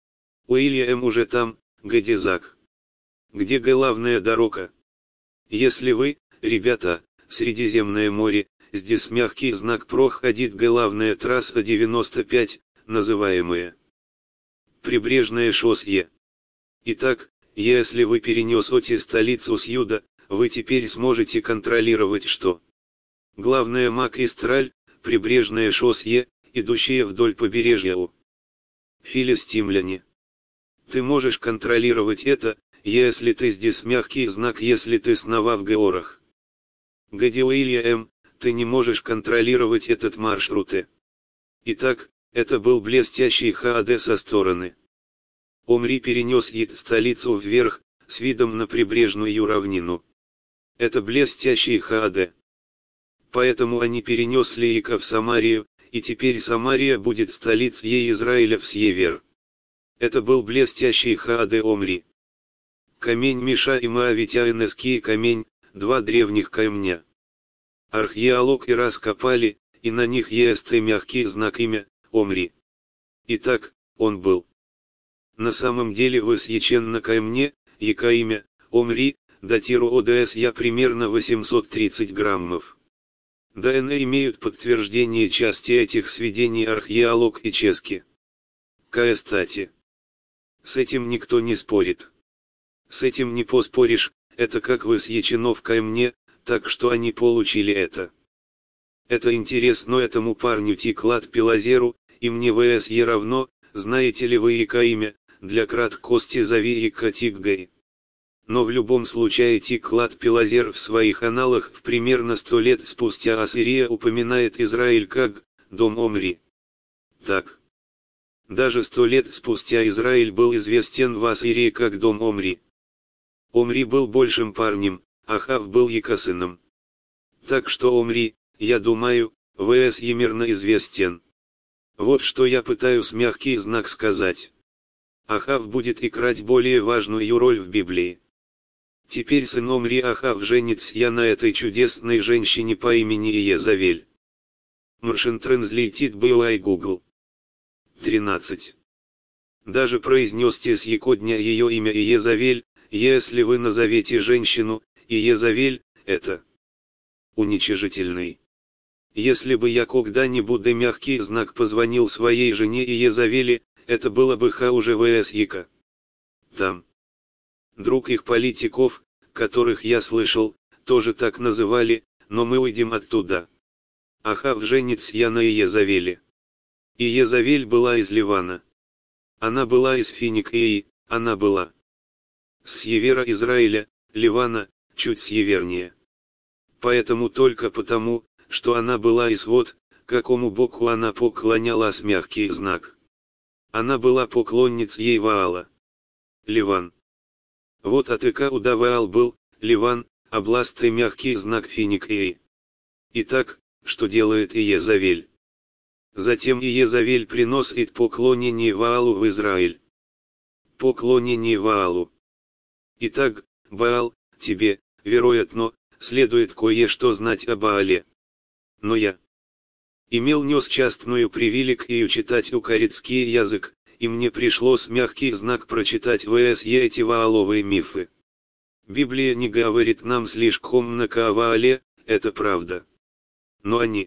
Уильям уже там, где Зак. Где главная дорога? Если вы, ребята, Средиземное море, здесь мягкий знак проходит главная трасса 95, называемая Прибрежное шоссе. Итак, если вы перенесете столицу с юга, вы теперь сможете контролировать что? Главная магистраль, прибрежное шоссе, идущее вдоль побережья у филистимляне. Ты можешь контролировать это, если ты здесь мягкий знак, если ты снова в горах. Где Уильям, ты не можешь контролировать этот маршрут. Итак, это был блестящий ХАД со стороны. Омри перенес столицу вверх, с видом на прибрежную равнину. Это блестящий ХАД. Поэтому они перенесли Ика в Самарию, и теперь Самария будет столицей Израиля в север. Это был блестящий ХАД Омри. Камень Миша и Моавитянский камень, два древних камня. Археологи раскопали, и на них есть мягкий знак имя, Омри. Итак, он был. На самом деле высечен на камне, яко имя, Омри, датиру ОДС я примерно 830 граммов. ДНК имеют подтверждение части этих сведений археолог и чески. Кстати. С этим никто не спорит. С этим не поспоришь, это как высечено в камне, так что они получили это. Это интересно этому парню Тиклат Пилазеру, и мне ВСЕ равно, знаете ли вы яко имя, для краткости зови яко Тикгай. Но в любом случае Тиклат Пилазер в своих аналах в примерно 100 лет спустя Ассирия упоминает Израиль как «дом Омри». Так. Даже 100 лет спустя Израиль был известен в Ассирии как дом Омри. Омри был большим парнем, Ахав был яко сыном. Так что Омри, я думаю, ВС емирно известен. Вот что я пытаюсь мягкий знак сказать. Ахав будет играть более важную роль в Библии. Теперь сын Омри Ахав женится на этой чудесной женщине по имени Иезавель. Martian Translated by Google. 13. Даже произнесте с дня ее имя Иезавель, если вы назовете женщину, Иезавель, это уничижительный. Если бы я когда-нибудь мягкий знак позвонил своей жене Иезавели, это было бы уже ВС Яка. Там. Друг их политиков, которых я слышал, тоже так называли, но мы уйдем оттуда. Ахав женится на Иезавеле. Иезавель была из Ливана. Она была из Финикии, она была с севера Израиля, Ливана, чуть севернее. Поэтому только потому, что она была из вот, какому богу она поклонялась мягкий знак. Она была поклонницей Ваала. Ливан. Вот АТК уда Ваал был, Ливан, область мягкий знак Финикии. Итак, что делает Иезавель? Затем Иезавель приносит поклонение Ваалу в Израиль. Поклонение Ваалу. Итак, Баал, тебе, вероятно, следует кое-что знать о Баале. Но я имел несчастную привилегию читать укорецкий язык, и мне пришлось мягкий знак прочитать ВСЕ эти Вааловые мифы. Библия не говорит нам слишком много о Ваале, это правда. Но они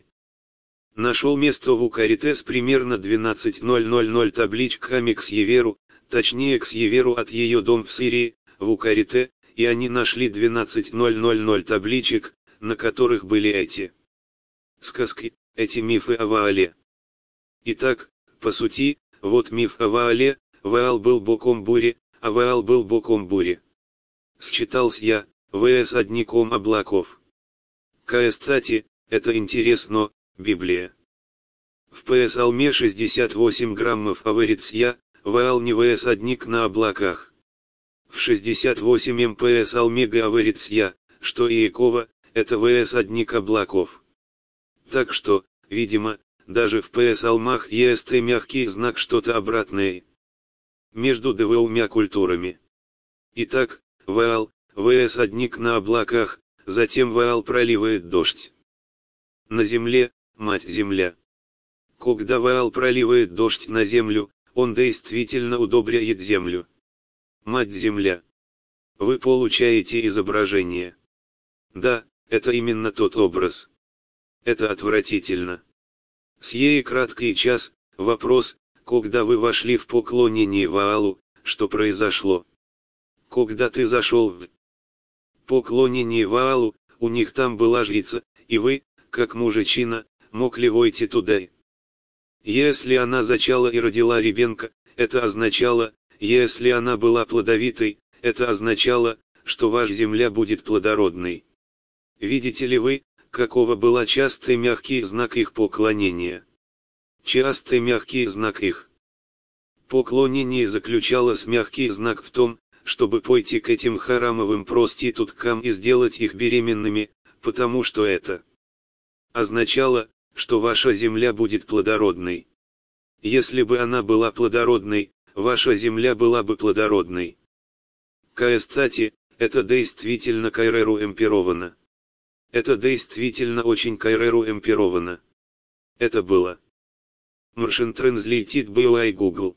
нашел место в Укарите с примерно 12:00 табличками к северу, точнее к северу от ее дом в Сирии, в Укарите, и они нашли 12:00 табличек, на которых были эти сказки, эти мифы о Ваале. Итак, по сути, вот миф о Ваале, Ваал был богом бури, а Ваал был богом бури. Считался я, ВС одником облаков. Кстати, это интересно, Библия. В Псалме 68 граммов говорится я, Ваал не ВС одник на облаках. В 68 Псалме говорится я, что Иекова, это ВС одник облаков. Так что, видимо, даже в Псалмах есть мягкий знак что-то обратное между двумя культурами. Итак, Ваал, ВС одник на облаках, затем Ваал проливает дождь на земле, мать земля. Когда Ваал проливает дождь на землю, он действительно удобряет землю. Мать-Земля. Вы получаете изображение. Да, это именно тот образ. Это отвратительно. Сей краткий час, вопрос, когда вы вошли в поклонение Ваалу, что произошло? Когда ты зашел в поклонение Ваалу, у них там была жрица, и вы, как мужичина, могли войти туда. Если она зачала и родила ребенка, это означало, если она была плодовитой, это означало, что ваша земля будет плодородной. Видите ли вы, какого была частый мягкий знак их поклонения? Частый мягкий знак их поклонения заключалось мягкий знак в том, чтобы пойти к этим харамовым проституткам и сделать их беременными, потому что это означало, что ваша земля будет плодородной. Если бы она была плодородной, ваша земля была бы плодородной. Кстати, это действительно кайреру эмпировано. Это действительно очень кайреру эмпировано. Это было. Machine Translated by Google.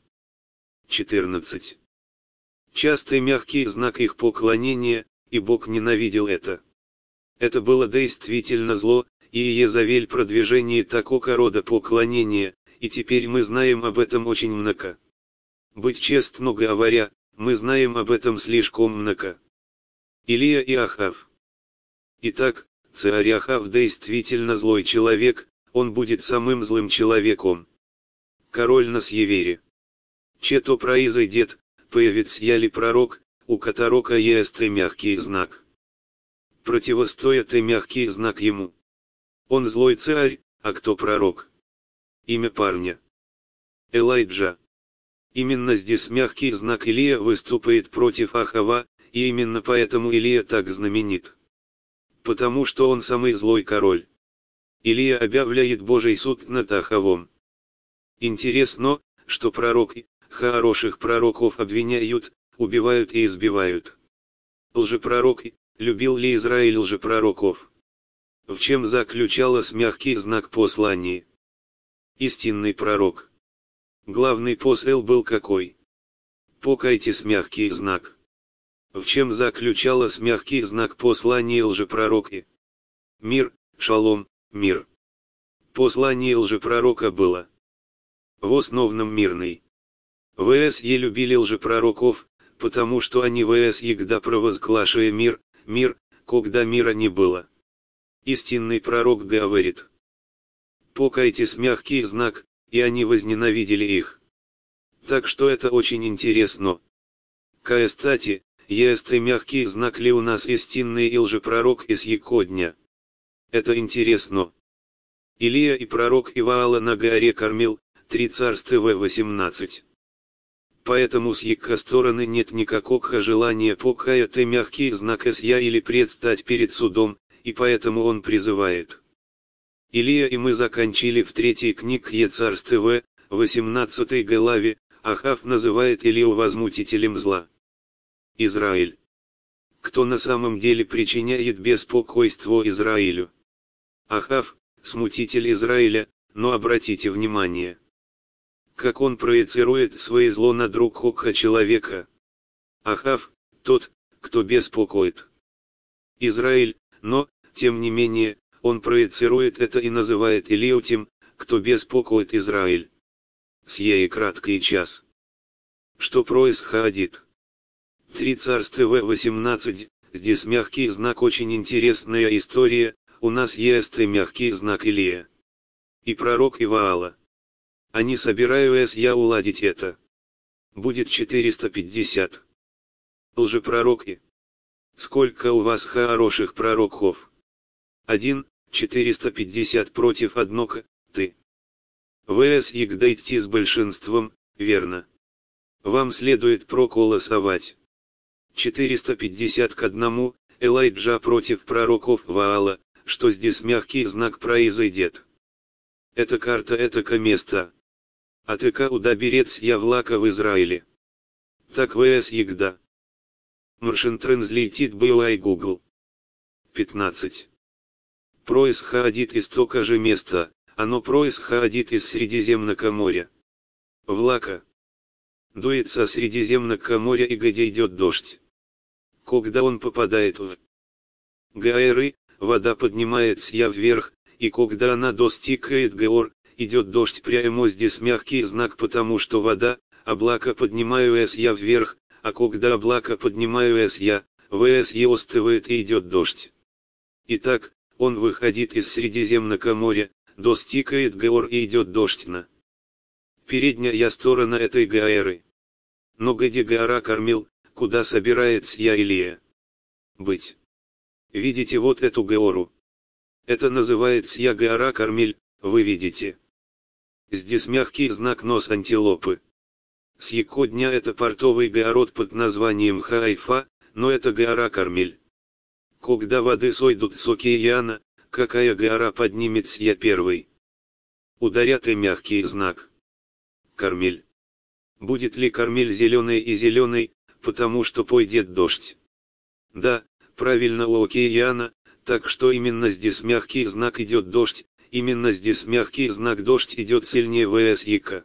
14. Частый мягкий знак их поклонения, и Бог ненавидел это. Это было действительно зло, и Иезавель продвижение такого рода поклонения, и теперь мы знаем об этом очень много. Быть честно говоря, мы знаем об этом слишком много. Илия и Ахав. Итак, царь Ахав действительно злой человек, он будет самым злым человеком. Король на севере. Че-то произойдет, появится ли пророк, у которого есть мягкий знак. Противостоит и мягкий знак ему. Он злой царь, а кто пророк? Имя парня. Элайджа. Именно здесь мягкий знак Илия выступает против Ахава, и именно поэтому Илия так знаменит. Потому что он самый злой король. Илия объявляет Божий суд над Ахавом. Интересно, что пророки, хороших пророков обвиняют, убивают и избивают. Лжепророк, любил ли Израиль лжепророков? В чем заключалась мягкий знак послания? Истинный пророк. Главный посыл был какой? Покайтесь, мягкий знак. В чем заключалась мягкий знак послания лжепророка? Мир, шалом, мир. Послание лжепророка было в основном мирный. ВСЕ любили лжепророков, потому что они ВСЕ когда провозглашая мир, когда мира не было. Истинный пророк говорит: покайтесь, мягкий знак, и они возненавидели их. Так что это очень интересно. Кстати, есть и мягкий знак ли у нас истинный и лжепророк из дня? Это интересно. Илия и пророк Иваала на горе Кармел, 3 Царства 18. Поэтому с их стороны нет никакого желания покаять и мягкий знак СЯ или предстать перед судом, и поэтому он призывает. Илия и мы закончили в 3 книге Царства, 18 главе, Ахав называет Илию возмутителем зла. Израиль. Кто на самом деле причиняет беспокойство Израилю? Ахав, смутитель Израиля, но обратите внимание, как он проецирует свое зло на другого человека. Ахав, тот, кто беспокоит Израиль, но, тем не менее, он проецирует это и называет Илию тем, кто беспокоит Израиль. Сей краткий час. Что происходит? 3 Царства 18, здесь мягкий знак, очень интересная история, у нас есть и мягкий знак Илия. И пророк Иваала. Они собираются уладить это. Будет 450. Лжепророки. Сколько у вас хороших пророков? 1, 450 против одного, ты. ВС егда идти с большинством, верно. Вам следует проголосовать. 450 к 1, Элайджа против пророков Ваала, что здесь мягкий знак произойдет. Это карта, это место. АТК удоберец Явлака в Израиле. Так ВС егда. Machine Translated by Google. 15. Происходит из того же места, оно происходит из Средиземного моря. Влака дует со Средиземного моря, и где идет дождь. Когда он попадает в горы, вода поднимается вверх, и когда она достигает гор, идет дождь. Прямо здесь мягкий знак, потому что вода, облако поднимаются вверх, а когда облако поднимаются вверх, остывает и идет дождь. Итак, он выходит из Средиземного моря, достигает гор и идет дождь на передняя сторона этой горы. Но где гора Кармель, куда собирается Илия быть? Видите вот эту гору? Это называется гора Кармель, вы видите. Здесь мягкий знак нос антилопы. С его дня это портовый город под названием Хайфа, но это гора Кармель. Когда воды сойдут с океана, какая гора поднимется первой? Ударят и мягкий знак. Кармель. Будет ли Кармель зеленый и зеленый, потому что пойдет дождь? Да, правильно, у океана, так что именно здесь мягкий знак идет дождь, именно здесь мягкий знак дождь идет сильнее ВСЯК.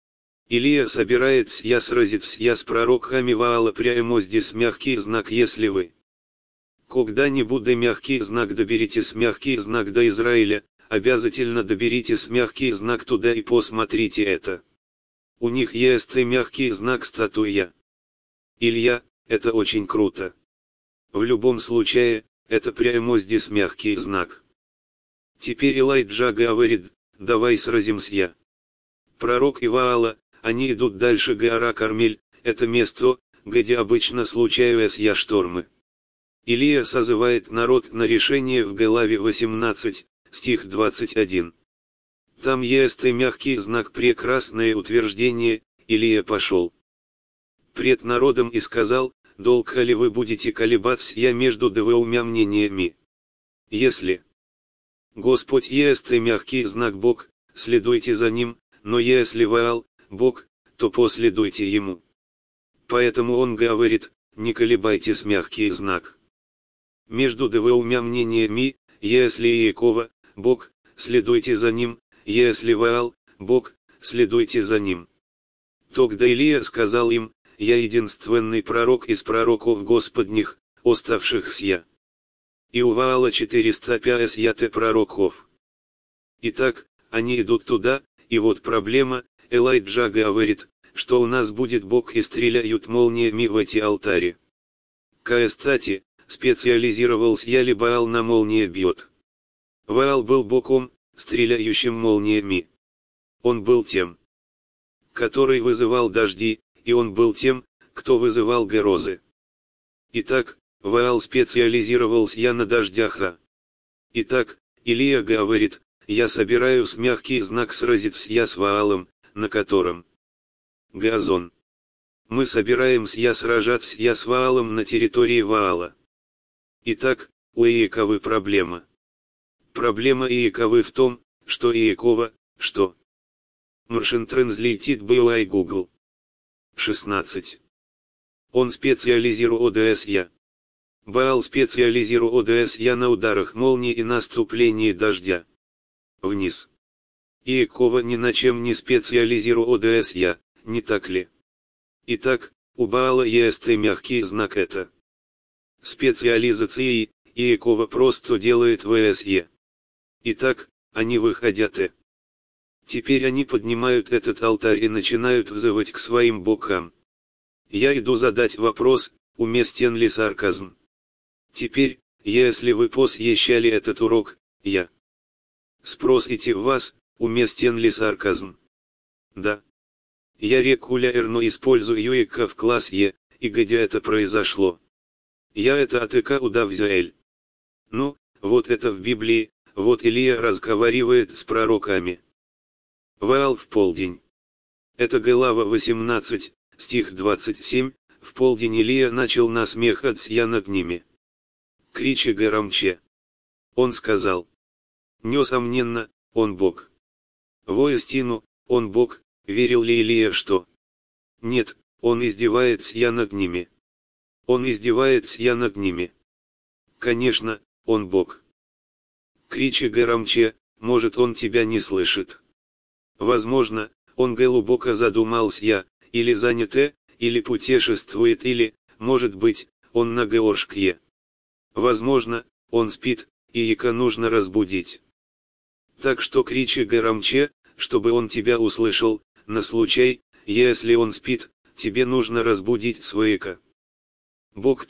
Илия собирается сразиться с пророками Ваала, прямо здесь мягкий знак. Если вы когда-нибудь мягкий знак доберитесь, мягкий знак до Израиля, обязательно доберитесь мягкий знак туда и посмотрите это. У них есть и мягкий знак статуя. Илья, это очень круто. В любом случае, это прямо здесь мягкий знак. Теперь Элайджа говорит, давай сразимся. Пророк и Ваала, они идут дальше. Гора Кармель, это место, где обычно случаются штормы. Илия созывает народ на решение в главе 18, стих 21. Там есть и мягкий знак, прекрасное утверждение. Илия пошел пред народом и сказал, долго ли вы будете колебаться между двумя мнениями? Если Господь есть и мягкий знак Бог, следуйте за ним, но если Ваал, Бог, то последуйте ему. Поэтому он говорит, не колебайтесь, мягкий знак. Между двумя мнениями, если Иекова, Бог, следуйте за ним, если Ваал, Бог, следуйте за ним. Тогда Илия сказал им, я единственный пророк из пророков Господних, оставшихся. И у Ваала 450 пророков. Итак, они идут туда, и вот проблема. Элайджа говорит, что у нас будет Бог, и стреляют молниями в эти алтари. Кстати, специализировался ли Ваал на молнии бьет? Ваал был богом, стреляющим молниями. Он был тем, который вызывал дожди, и он был тем, кто вызывал грозы. Итак, Ваал специализировался на дождях. Итак, Илия говорит, я собираюсь мягкий знак сразиться с Ваалом, на котором Газон. Мы собираемся сражаться с Ваалом на территории Ваала. Итак, у Иековы проблема. Проблема Иековы в том, что Иекова, что? Machine Translated by Google. 16. Он специализируется. Ваал специализируется на ударах молнии и наступлении дождя. Вниз. Иекова ни на чем не специализируется, не так ли? Итак, у Баала есть и мягкий знак, это специализации, Иекова просто делает ВСЕ. Итак, они выходят и теперь они поднимают этот алтарь и начинают взывать к своим богам. Я иду задать вопрос, уместен ли сарказм? Теперь, если вы посещали этот урок, я спросите вас, уместен ли сарказм? Да. Я регулярно использую ЕК в классе, и где это произошло? Я это от Икауда взял. Ну, вот это в Библии, вот Илия разговаривает с пророками. Ваал в полдень. Это глава 18, стих 27, в полдень Илия начал насмехаться над ними. Кричи громче. Он сказал. Несомненно, он Бог. Воистину, он Бог, верил ли Илия, что? Нет, он издевается над ними. Он издевается над ними. Конечно, он Бог. Кричи громче, может он тебя не слышит. Возможно, он глубоко задумался, или занят, или путешествует, или, может быть, он на горшке. Возможно, он спит, и яко нужно разбудить. Так что кричи громче, чтобы он тебя услышал, на случай, если он спит, тебе нужно разбудить свояка. Бог.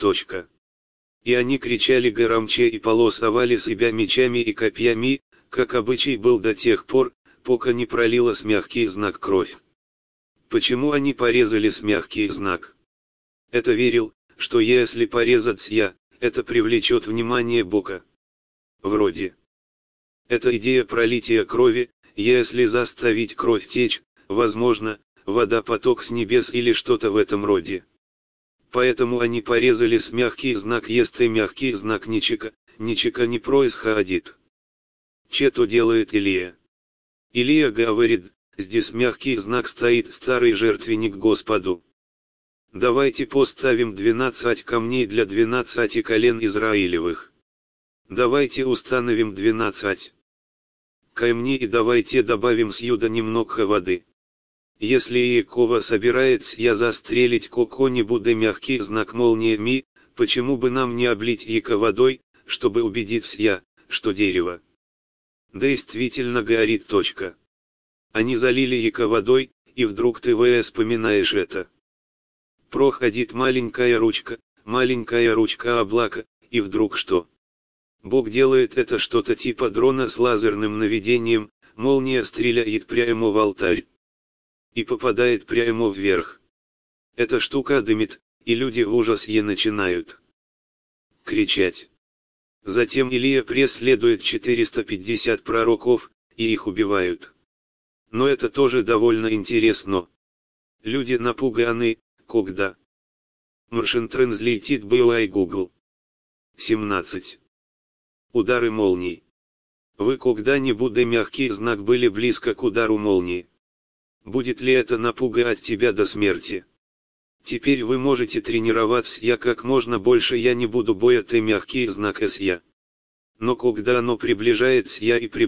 И они кричали громче и полосовали себя мечами и копьями, как обычай был до тех пор, пока не пролилась мягкий знак кровь. Почему они порезали с мягкий знак? Это верил, что если порезаться, это привлечет внимание Бога. Вроде. Это идея пролития крови, если заставить кровь течь, возможно, вода поток с небес или что-то в этом роде. Поэтому они порезали с мягкий знак, если мягкий знак ничего не происходит. Что делает Илия? Илия говорит, здесь мягкий знак стоит старый жертвенник Господу. Давайте поставим 12 камней для 12 колен Израилевых. Давайте установим 12 камней и давайте добавим сюда немного воды. Если Иекова собирается застрелить какой-нибудь мягкий знак молниями, почему бы нам не облить его водой, чтобы убедиться, что дерево действительно горит. Они залили его водой, и вдруг ты вспоминаешь это. Проходит маленькая ручка облака, и вдруг что? Бог делает это что-то типа дрона с лазерным наведением, молния стреляет прямо в алтарь. И попадает прямо вверх. Эта штука дымит, и люди в ужасе начинают кричать. Затем Илия преследует 450 пророков, и их убивают. Но это тоже довольно интересно. Люди напуганы, когда Machine Translate by Google. 17. Удары молний. Вы когда-нибудь мягкий знак были близко к удару молнии? Будет ли это напугать тебя до смерти? Теперь вы можете тренироваться как можно больше, я не буду бояться мягкий знак СЯ. Но когда оно приближается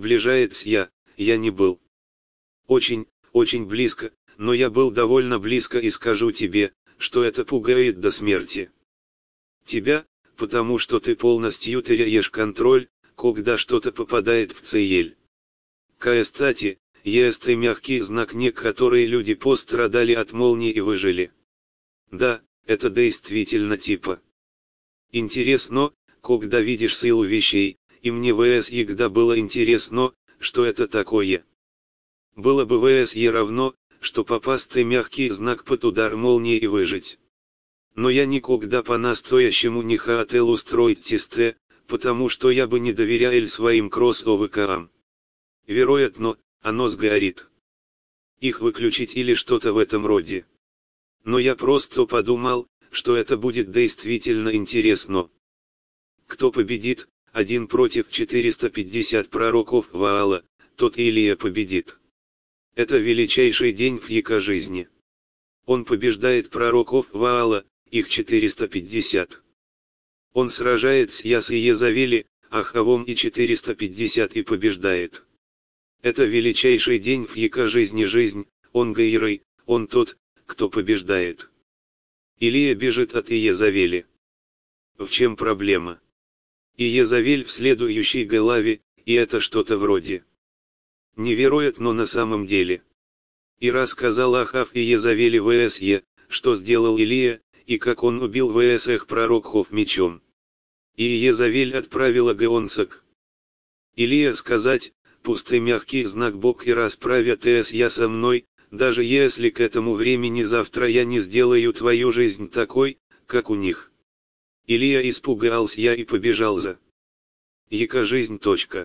я не был очень близко, но я был довольно близко и скажу тебе, что это пугает до смерти. Тебя, потому что ты полностью теряешь контроль, когда что-то попадает в цель. Кстати, есть и мягкий знак, некоторые люди пострадали от молнии и выжили. Да, это действительно типа. Интересно, когда видишь силу вещей, и мне всегда было интересно, что это такое. Было бы равно, что попасть мягкий знак под удар молнии и выжить. Но я никогда по-настоящему не хотел устроить тесты, потому что я бы не доверял своим кроссовкам. Вероятно, оно сгорит. Их выключить или что-то в этом роде. Но я просто подумал, что это будет действительно интересно. Кто победит, 1 против 450 пророков Ваала, тот Илия победит. Это величайший день в его жизни. Он побеждает пророков Ваала, их 450. Он сражается с Иезавели, Ахавом и 450 и побеждает. Это величайший день в его жизнь, он герой, он тот, кто побеждает. Илия бежит от Иезавели. В чем проблема? Иезавель в следующей главе, и это что-то вроде. Невероятно на самом деле. И рассказал Ахав Иезавели ВСЕ, что сделал Илия, и как он убил всех пророков мечом. И Иезавель отправила гонцак. Илия сказать, пустый мягкий знак Бог и расправят я со мной, даже если к этому времени завтра я не сделаю твою жизнь такой, как у них. Илия испугался и побежал за его жизнь.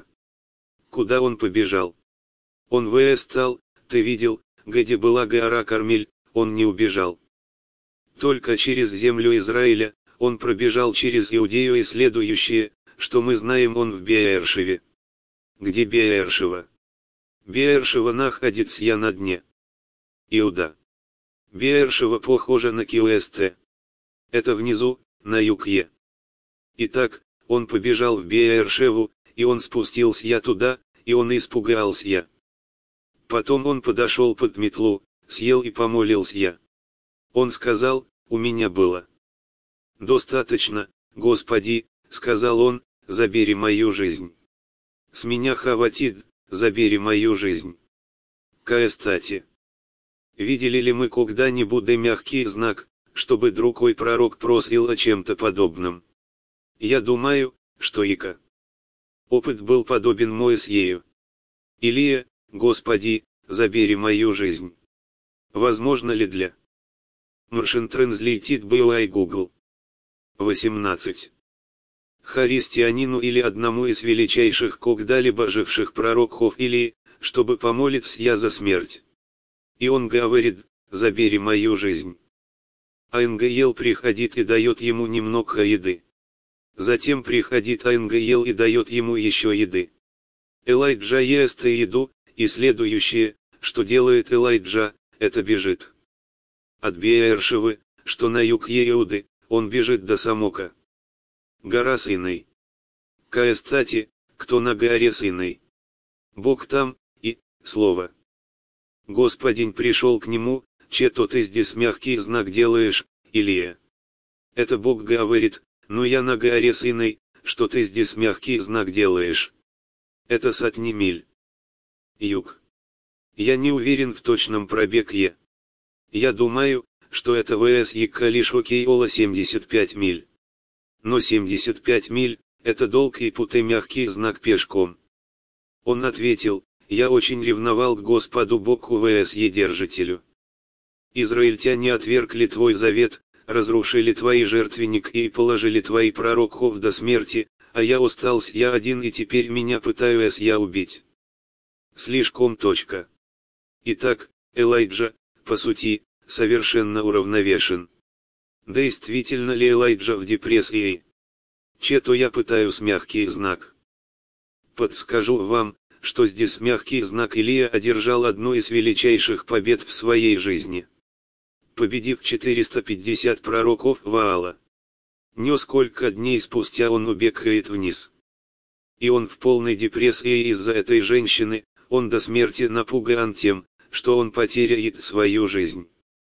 Куда он побежал? Он встал, ты видел, где была гора Кармель, он не убежал. Только через землю Израиля, он пробежал через Иудею, и следующее, что мы знаем, он в Беершеве. Где Беершева? Беершева находится на дне Иуда. Беершева похожа на Киуэсте. Это внизу, на юге. Итак, он побежал в Беершеву, и он спустился туда, и он испугался я. Потом он подошел под метлу, съел и помолился я. Он сказал, у меня было достаточно, Господи, сказал он, забери мою жизнь. С меня хватит, забери мою жизнь. Кстати, видели ли мы когда-нибудь мягкий знак, чтобы другой пророк просил о чем-то подобном? Я думаю, что Ика. Опыт был подобен Моисею. Илия, Господи, забери мою жизнь. Возможно ли для Machine Translated by Google? 18. Христианину или одному из величайших когда-либо живших пророков Илии, чтобы помолиться я за смерть. И он говорит, забери мою жизнь. Ангел приходит и дает ему немного еды. Затем приходит ангел и дает ему еще еды. Элайджа ест еду, и следующее, что делает Элайджа, это бежит от Беершевы, что на юг Иуды, он бежит до Самока. Гора Синай. Кстати, кто на горе Синай? Бог там, и, слово. Господин пришел к нему, че-то ты здесь мягкий знак делаешь, Илия. Это Бог говорит, ну я на горе Синай, что ты здесь мягкий знак делаешь. Это сотни миль. Юг. Я не уверен в точном пробеге. Я думаю, что это ВС лишь около 75 миль. Но 75 миль, это долгий путь и мягкий знак пешком. Он ответил, я очень ревновал к Господу Богу держителю. Израильтяне отвергли твой завет, разрушили твои жертвенники и положили твои пророков до смерти, а я остался я один и теперь меня пытаюсь я убить. Слишком точка. Итак, Элайджа, по сути, совершенно уравновешен. Действительно ли Элайджа в депрессии? Че-то я пытаюсь мягкий знак. Подскажу вам, что здесь мягкий знак Илия одержал одну из величайших побед в своей жизни. Победив 450 пророков Ваала. Несколько дней спустя он убегает вниз. И он в полной депрессии из-за этой женщины, он до смерти напуган тем, что он потеряет свою жизнь.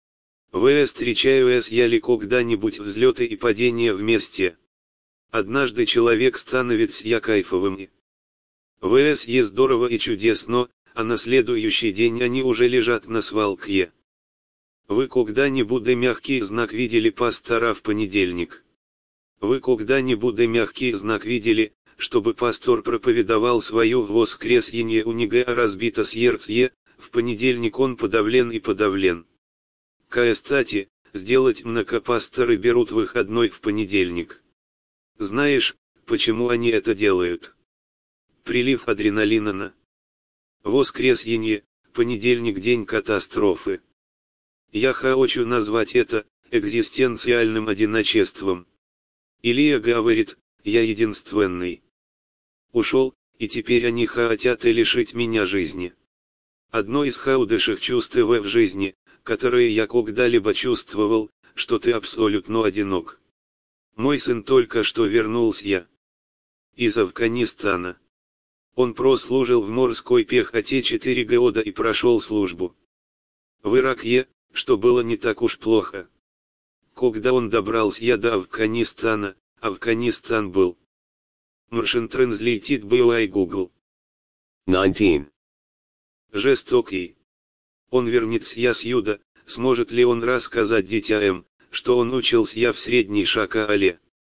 Встречаюсь я ли когда-нибудь взлеты и падения вместе? Однажды человек становится я кайфовым. Есть здорово и чудесно, а на следующий день они уже лежат на свалке. Вы когда-нибудь мягкий знак видели пастора в понедельник? Вы когда-нибудь мягкий знак видели, чтобы пастор проповедовал свое воскресенье у него разбито сердце, в понедельник он подавлен и подавлен. Кстати, сделать пасторы берут выходной в понедельник. Знаешь, почему они это делают? Прилив адреналина на воскресенье, понедельник день катастрофы. Я хочу назвать это экзистенциальным одиночеством. Илия говорит, я единственный. Ушел, и теперь они хотят лишить меня жизни. Одно из худших чувств в жизни, которые я когда-либо чувствовал, что ты абсолютно одинок. Мой сын только что вернулся из Афганистана. Он прослужил в морской пехоте 4 года и прошел службу в Ираке, что было не так уж плохо. Когда он добрался до Афганистана, Афганистан был Machine Translated by Google. 19. Жестокий. Он вернется с юда, сможет ли он рассказать детям, что он учился в средней шакале?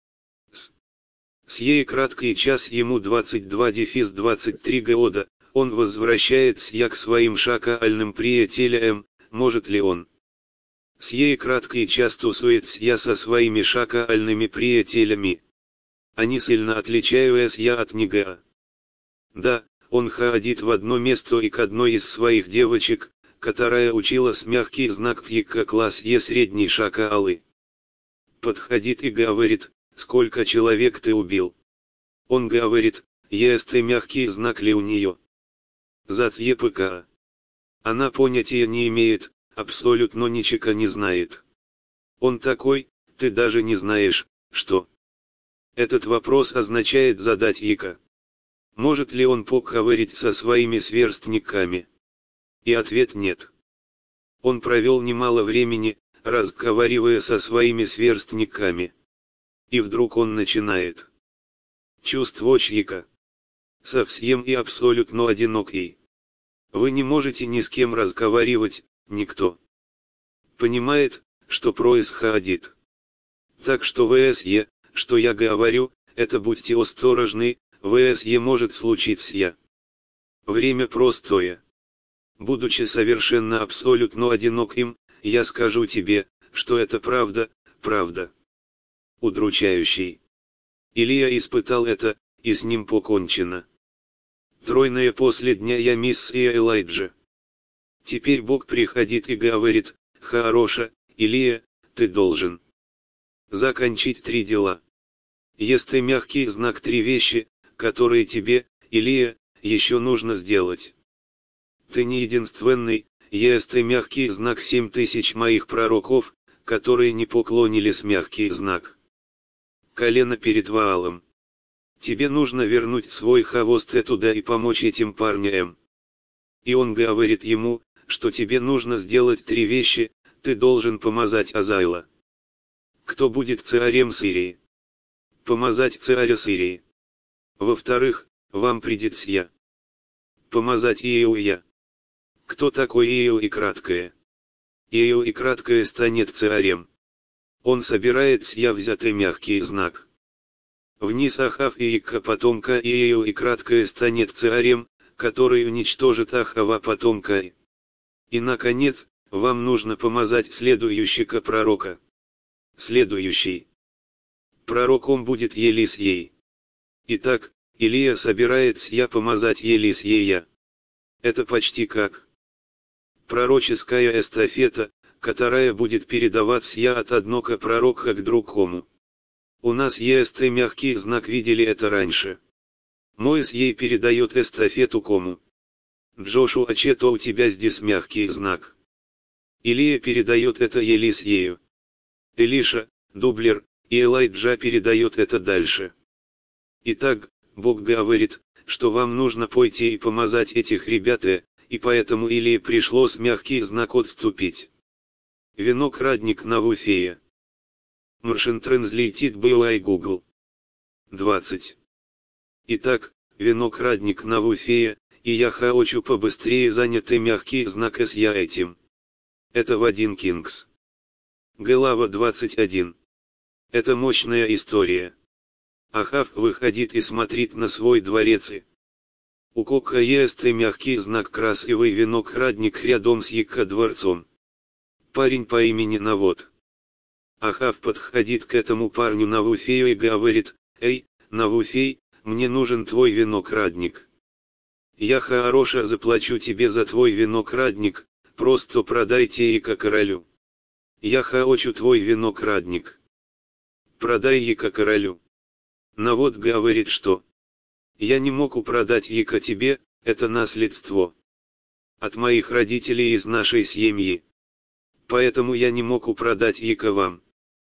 Сей краткий час ему 22-23 года, он возвращается к своим шакальным приятелям, может ли он? Сей краткий час тусуется со своими шакальными приятелями. Они сильно отличаются от него. Да, он ходит в одно место и к одной из своих девочек, которая училась мягкий знак в классе средней шакалы. Подходит и говорит, сколько человек ты убил? Он говорит, есть мягкий знак ли у нее? Зат ЕПК. Она понятия не имеет, абсолютно ничего не знает. Он такой, ты даже не знаешь, что. Этот вопрос означает задать Ика. Может ли он поговорить со своими сверстниками? И ответ нет. Он провел немало времени, разговаривая со своими сверстниками. И вдруг он начинает чувствовать чьика. Совсем и абсолютно одинокий. Вы не можете ни с кем разговаривать, никто понимает, что происходит. Так что ВСЕ, что я говорю, это будьте осторожны, ВСЕ может случиться. Время простое. Будучи совершенно абсолютно одиноким, я скажу тебе, что это правда, правда. Удручающий. Илья испытал это, и с ним покончено. Тройное после дня я миссия Элайджа. Теперь Бог приходит и говорит: хорошо, Илья, ты должен закончить 3 дела. Есть ты мягкий знак 3 вещи, которые тебе, Илья, еще нужно сделать. Ты не единственный, есть ты мягкий знак 7000 моих пророков, которые не поклонились мягкий знак. Колено перед Ваалом. Тебе нужно вернуть свой хвост туда и помочь этим парням. И он говорит ему, что тебе нужно сделать 3 вещи, ты должен помазать Азайла. Кто будет царем Сирии? Помазать царя Сирии. Во-вторых, вам придется помазать Иеуя. Кто такой Иеу и краткое? Иеу и краткое станет царем. Он собирается взять мягкий знак. Вниз Ахав и Ика потомка Иеу и краткое станет царем, который уничтожит Ахава потомка. И наконец, вам нужно помазать следующего пророка. Следующий пророком будет Елисей. Итак, Илия собирается помазать Елисея. Это почти как пророческая эстафета, которая будет передаваться от одного пророка к другому. У нас есть мягкий знак, видели это раньше. Моисей передает эстафету кому? Джошуа, чето у тебя здесь мягкий знак. Илия передает это Елисею. Элиша, дублер, и Элайджа передает это дальше. Итак, Бог говорит, что вам нужно пойти и помазать этих ребят, и поэтому Илии пришлось мягкий знак отступить. Виноградник Навуфея. Martian Translated by Google. 20. Итак, виноградник Навуфея, и я хочу побыстрее занять мягкий знак с я этим. Это в 1 Kings. Глава 21. Это мощная история. Ахав выходит и смотрит на свой дворец и у кока есть мягкий знак красивый виноградник рядом с его дворцом. Парень по имени Навод. Ахав подходит к этому парню Навуфею и говорит: «Эй, Навуфей, мне нужен твой виноградник. Я хорошо заплачу тебе за твой виноградник, просто продайте его королю. Я хочу твой виноградник. Продай его королю». Навод говорит, что я не могу продать его тебе, это наследство от моих родителей из нашей семьи. Поэтому я не могу продать его вам.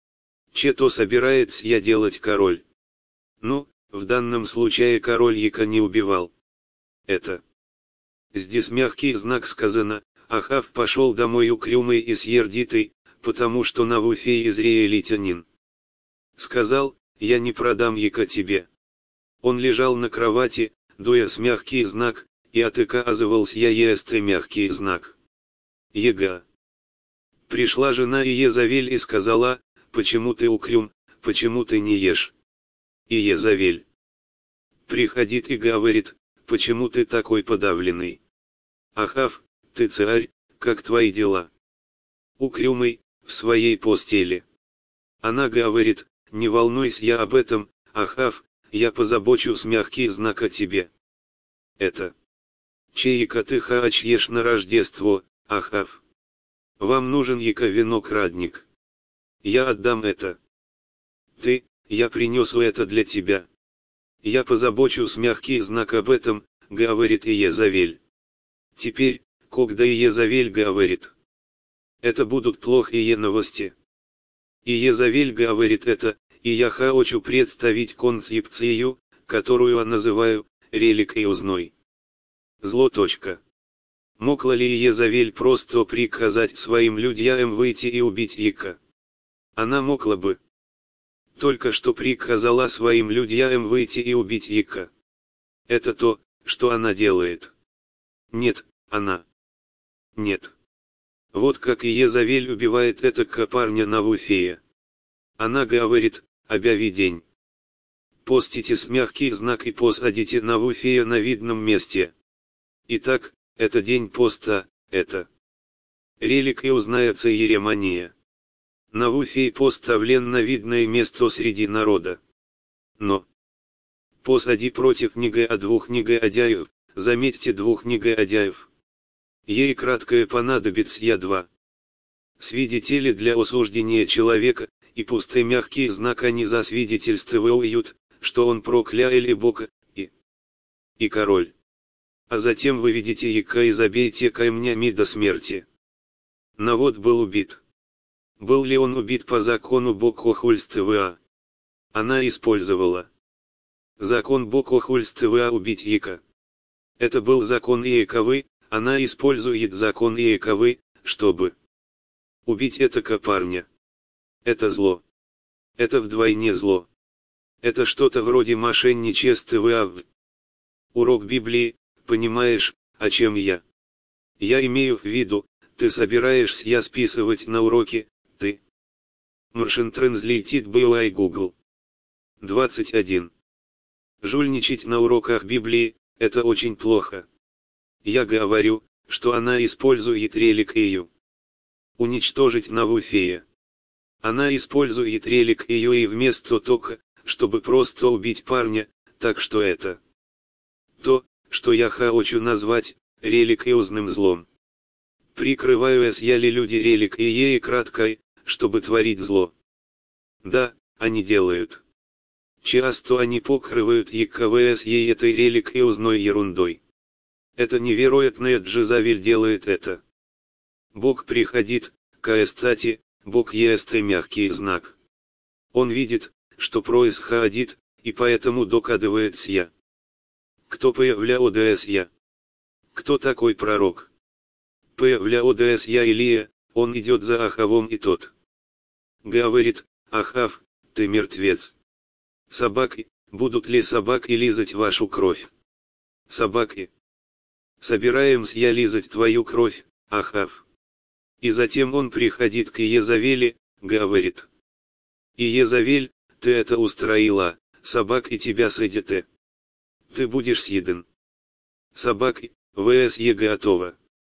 Что собирается я делать король? Ну, в данном случае король его не убивал. Это здесь мягкий знак сказано: Ахав пошел домой угрюмый и сердитый, потому что Навуфей израильтянин. Сказал: я не продам его тебе. Он лежал на кровати, дуя с мягкий знак, и отказывался я есть мягкий знак. Ега. Пришла жена Иезавель и сказала: почему ты угрюм, почему ты не ешь? Иезавель приходит и говорит: почему ты такой подавленный? Ахав, ты царь, как твои дела? Угрюмый, в своей постели. Она говорит: не волнуйся я об этом, Ахав, я позабочусь мягкий знак о тебе. Это чейка ты хочешь на Рождество, Ахав? Вам нужен виноградник. Я отдам это. Ты, я принесу это для тебя. Я позабочусь мягкий знак об этом, говорит Иезавель. Теперь, когда Иезавель говорит, это будут плохие новости. Иезавель говорит это, и я хочу представить концепцию, которую я называю религиозной. Зло. Могла ли Иезавель просто приказать своим людям выйти и убить Ика? Она могла бы. Только что приказала своим людям выйти и убить Ика. Это то, что она делает. Нет, она. Нет. Вот как Иезавель убивает этого парня Навуфея. Она говорит: объяви день. Постите с мягкий знак и посадите Навуфея на видном месте. Итак, это день поста, это религиозная церемония. Навуфей поставлен на видное место среди народа. Но посади против двух негодяев, заметьте, двух негодяев. Ей краткое понадобится два свидетели для осуждения человека, и пустый мягкий знак они засвидетельствуют, что он прокляли Бога, и король. А затем выведите Ика и забейте камнями до смерти. Навод был убит. Был ли он убит по закону Богохульства? Она использовала закон Богохульства убить Ика. Это был закон Иаковы, она использует закон Иаковы, чтобы убить этого парня. Это зло. Это вдвойне зло. Это что-то вроде мошенничества. Урок Библии, понимаешь, о чем я? Я имею в виду, ты собираешься списывать на уроки, ты. Machine Translated by Google. 21. Жульничать на уроках Библии – это очень плохо. Я говорю, что она использует религию. Уничтожить Навуфея. Она использует религию и вместо того, чтобы просто убить парня, так что это то, что я хочу назвать религиозным злом. Прикрываюсь я ли люди религией краткой, чтобы творить зло? Да, они делают. Часто они покрывают ЕКВС ей этой религиозной ерундой. Это невероятное, Джезавель делает это. Бог приходит, кстати, Бог есть мягкий знак. Он видит, что происходит, и поэтому догадывается я. Кто появляется я? Кто такой пророк? Появляется я Илия, он идет за Ахавом и тот говорит: Ахав, ты мертвец. Собаки, будут ли собаки лизать вашу кровь? Собаки. Собираемся я лизать твою кровь, Ахав. И затем он приходит к Иезавели, говорит: Иезавель, ты это устроила, собаки тебя съедят. Ты будешь съеден. Собаки, ВСЕ готово.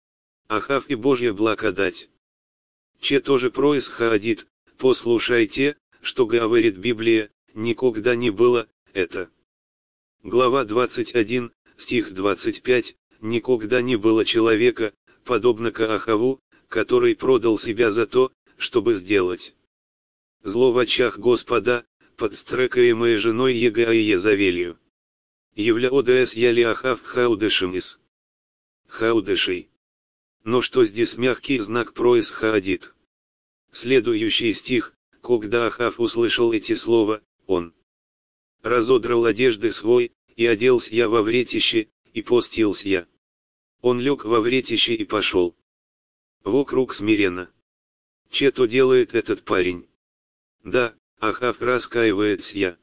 Ахав и Божья благодать. Че тоже происходит, послушайте, что говорит Библия, никогда не было, это. Глава 21, стих 25, никогда не было человека, подобного Ахаву, который продал себя за то, чтобы сделать зло в очах Господа, подстрекаемое женой Ега и Иезавелью. Являодес яли Ахав хаудешем из хаудешей. Но что здесь мягкий знак происходит? Следующий стих: когда Ахав услышал эти слова, он разодрал одежды свой, и оделся я во вретище, и постился я. Он лег во вретище и пошел вокруг смиренно. Че то делает этот парень? Да, Ахав раскаивается я.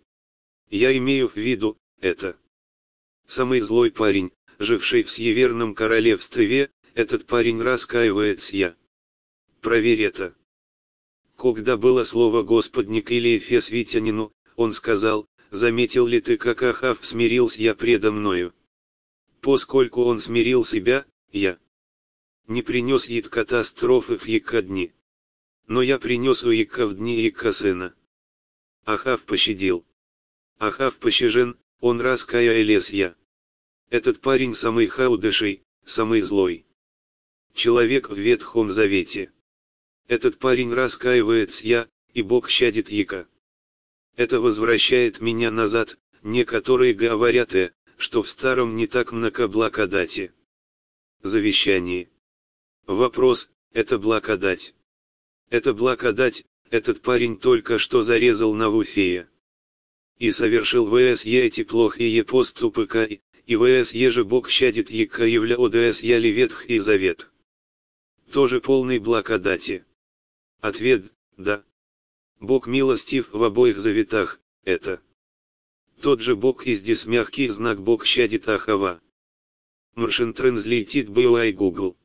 Я имею в виду, это самый злой парень, живший в Северном королевстве, этот парень раскаивается я. Проверь это. Когда было слово Господне к Илии Фесвитянину, он сказал: заметил ли ты, как Ахав смирился я предо мною? Поскольку он смирил себя, я не принес ед катастрофы в Ика дни. Но я принес у Ика в дни Ика сына. Ахав пощадил. Ахав пощажен, он раскаялся я. Этот парень самый хаудеший, самый злой человек в Ветхом Завете. Этот парень раскаивается я, и Бог щадит Ика. Это возвращает меня назад, некоторые говорят, что в старом не так много благодати. Завещание. Вопрос: это благодать? Это благодать, этот парень только что зарезал Навуфея. И совершил ВСЕ эти плохие поступки, и ВС еже Бог щадит ека явля ОДС яли Ветхий Завет. Тоже полный благодати. Ответ – да. Бог милостив в обоих заветах, это. Тот же Бог и здесь мягкий знак Бог щадит Ахава. Machine Translated by Google.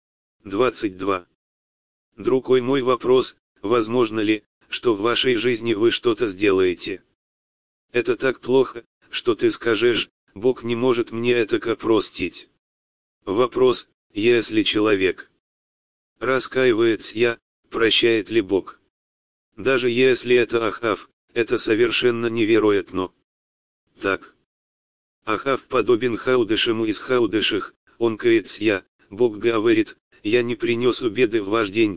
22. Другой мой вопрос, возможно ли, что в вашей жизни вы что-то сделаете? Это так плохо, что ты скажешь, Бог не может мне это простить. Вопрос, если человек раскаивается, прощает ли Бог? Даже если это Ахав, это совершенно невероятно. Так. Ахав подобен Хаудышему из Хаудыших, он кается, Бог говорит, я не принес беды в ваш день.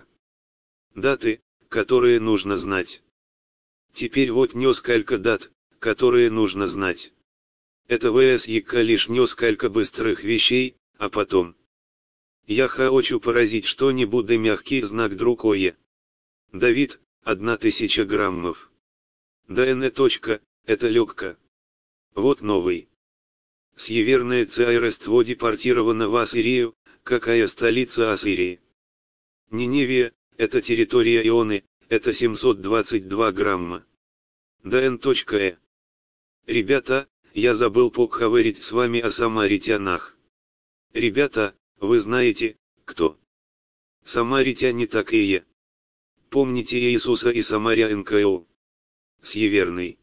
Даты, которые нужно знать. Теперь вот несколько дат, которые нужно знать. Это ВС лишь несколько быстрых вещей, а потом. Я хочу поразить что-нибудь мягкий знак другое. Давид, 1000 граммов. ДН. Это легко. Вот новый. Северное царство депортировано в Ассирию, какая столица Ассирии? Ниневия, это территория Ионы, это 722 грамма. ДН. Ребята, я забыл поговорить с вами о самаритянах. Ребята, вы знаете, кто? Самаритяне такие. Помните Иисуса и Самаря НКО? Северный.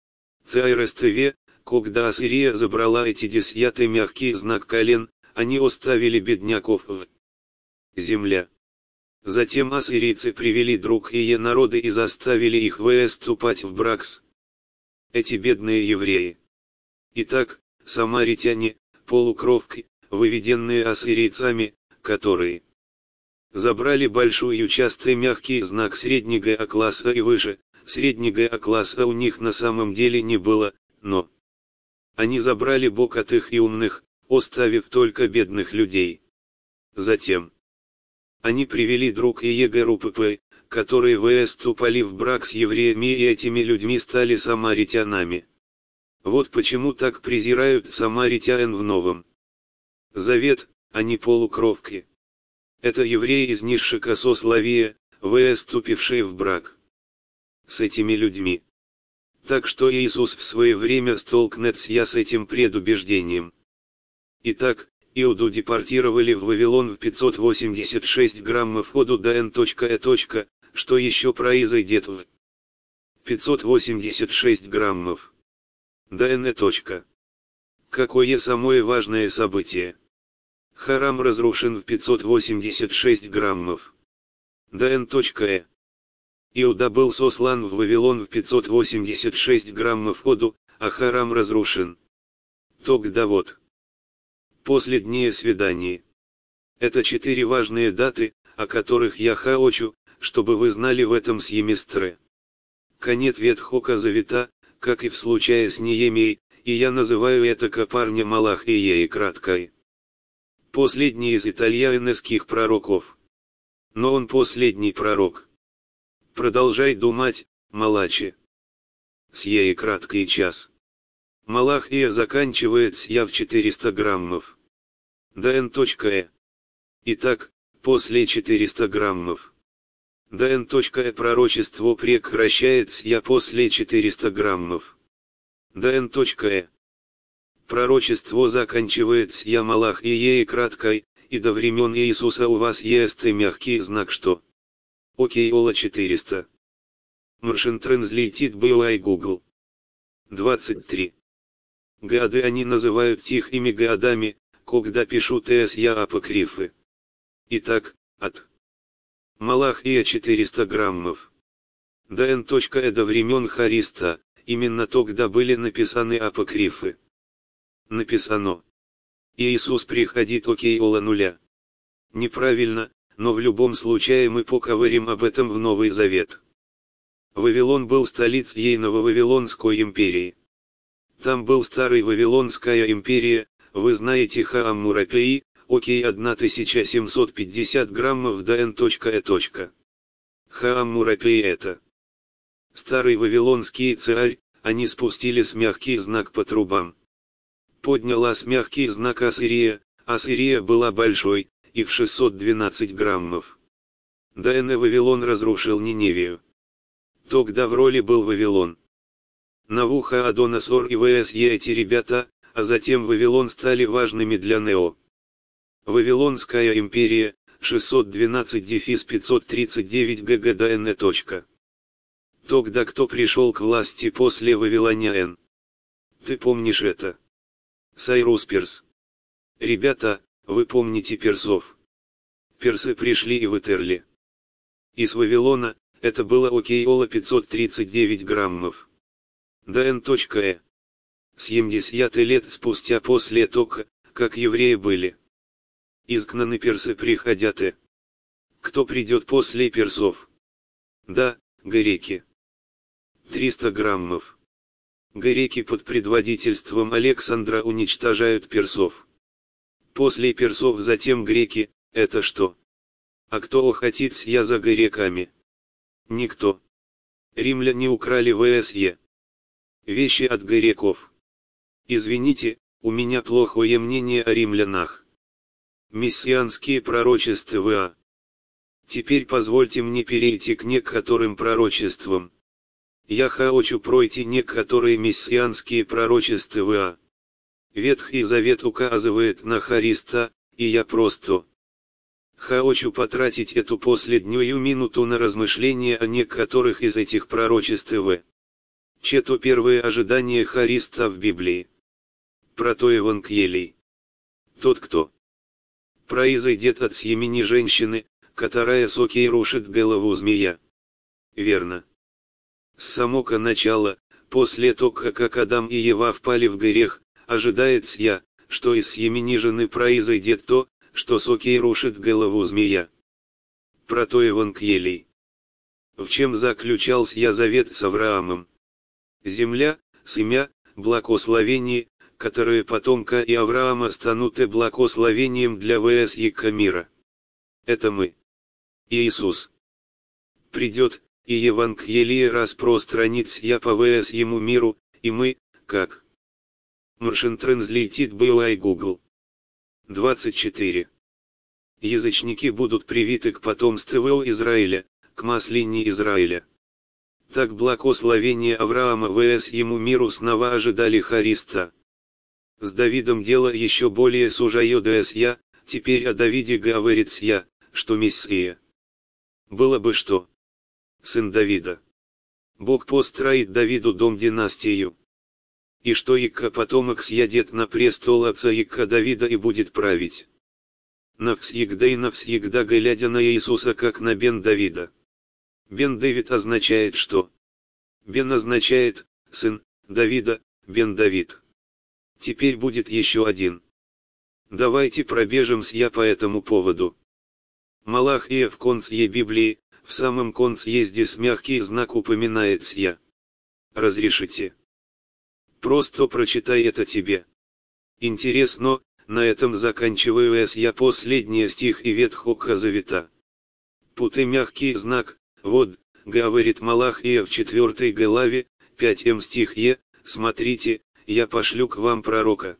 ЦРСТВ, когда Ассирия забрала эти 10 мягкий знак колен, они оставили бедняков в земля. Затем ассирийцы привели другие народы и заставили их вступать в брак с эти бедные евреи. Итак, самаритяне, полукровки, выведенные ассирийцами, которые забрали большую часть мягкий знак среднего класса и выше, среднего класса у них на самом деле не было, но они забрали Бог от их и умных, оставив только бедных людей. Затем они привели другие группы, которые вступали в брак с евреями, и этими людьми стали самаритянами. Вот почему так презирают самаритян в Новом Завет, они полукровки. Это евреи из низшего сословия, вступившие в брак с этими людьми. Так что Иисус в свое время столкнется с этим предубеждением. Итак, Иуду депортировали в Вавилон в 586 граммов ходу ДН. Что еще произойдет в 586 граммов? ДН. Какое самое важное событие? Харам разрушен в 586 граммов. ДН. Иуда был сослан в Вавилон в 586 граммов ходу, а Харам разрушен. Тогда вот. Последнее свидание. Это 4 важные даты, о которых я хочу, чтобы вы знали в этом семестре. Конец Ветхого Завета, как и в случае с Неемией, и я называю это парня Малахией краткой. Последний из итальянских пророков. Но он последний пророк. Продолжай думать, Малачи. Сей краткий час. Малахия заканчивается в 400 граммов. ДН. Итак, после 400 граммов. ДН. Пророчество прекращается после 400 граммов. ДН. Пророчество заканчивается Малахией краткой, и до времен Иисуса у вас есть мягкий знак что? Окей, Ола 400. Machine Translated by Google. 23. Годы они называют тихими годами, когда пишут апокрифы. Итак, от Малахия 400 граммов. ДН. До времен Христа, именно тогда были написаны апокрифы. Написано. Иисус приходит около нуля. Неправильно, но в любом случае мы поговорим об этом в Новый Завет. Вавилон был столицей Ново-Вавилонской империи. Там был Старый Вавилонская империя, вы знаете Хааммурапи, окей 1750 граммов ДН. Хааммурапи это Старый Вавилонский царь, они спустили с мягкий знак по трубам. Поднялась мягкий знак Ассирия, Ассирия была большой, и в 612 граммов. Даэне Вавилон разрушил Ниневию. Тогда в роли был Вавилон. Навуходоносор и ВСЕ эти ребята, а затем Вавилон стали важными для Нео. Вавилонская империя, 612-539 ГГДН. Тогда кто пришел к власти после Вавилонян? Ты помнишь это? Сайрус Перс. Ребята, вы помните персов? Персы пришли и вытерли. Из Вавилона, это было окейола 539 граммов. ДН.Э. 70 лет спустя после того, как евреи были изгнаны персы приходят. Кто придет после персов? Да, греки. 300 граммов. Греки под предводительством Александра уничтожают персов. После персов затем греки, это что? А кто охотится за греками? Никто. Римляне украли ВСЕ. Вещи от греков. Извините, у меня плохое мнение о римлянах. Мессианские пророчества. Теперь позвольте мне перейти к некоторым пророчествам. Я хочу пройти некоторые мессианские пророчества. Ветхий Завет указывает на Христа, и я просто хочу потратить эту последнюю минуту на размышления о некоторых из этих пророчеств. Чето первые ожидания Христа в Библии. Протоевангелий. Тот, кто произойдет от семени женщины, которая сокей рушит голову змея. Верно. С самого начала, после того, как Адам и Ева впали в грех, ожидается, что из семени жены произойдет то, что сокей рушит голову змея. Протоевангелий. В чем заключался завет с Авраамом? Земля, семя, благословение, которые потомка и Авраама станут благословением для ВСЕ мира. Это мы. Иисус придет, и Евангелие распространится по ему миру, и мы, как Machine Translated by Google. 24. Язычники будут привиты к потомству Израиля, к маслине Израиля. Так благословение Авраама ему миру снова ожидали Христа. С Давидом дело еще более сужается, теперь о Давиде говорится, что Мессия. Было бы что? Сын Давида. Бог построит Давиду дом-династию. И что Ика потомок сядет на престол отца Ика Давида и будет править. Навсегда и навсегда глядя на Иисуса как на Бен Давида. Бен Давид означает что? Бен означает, сын, Давида, Бен Давид. Теперь будет еще один. Давайте пробежимся по этому поводу. Малахия в конце Библии, в самом конце здесь мягкий знак упоминается. Разрешите? Просто прочитай это тебе. Интересно, на этом заканчиваюсь я последний стих и Ветхого Завета. Путы мягкий знак, вот, говорит Малахия в 4 главе, 5 стих смотрите, я пошлю к вам пророка.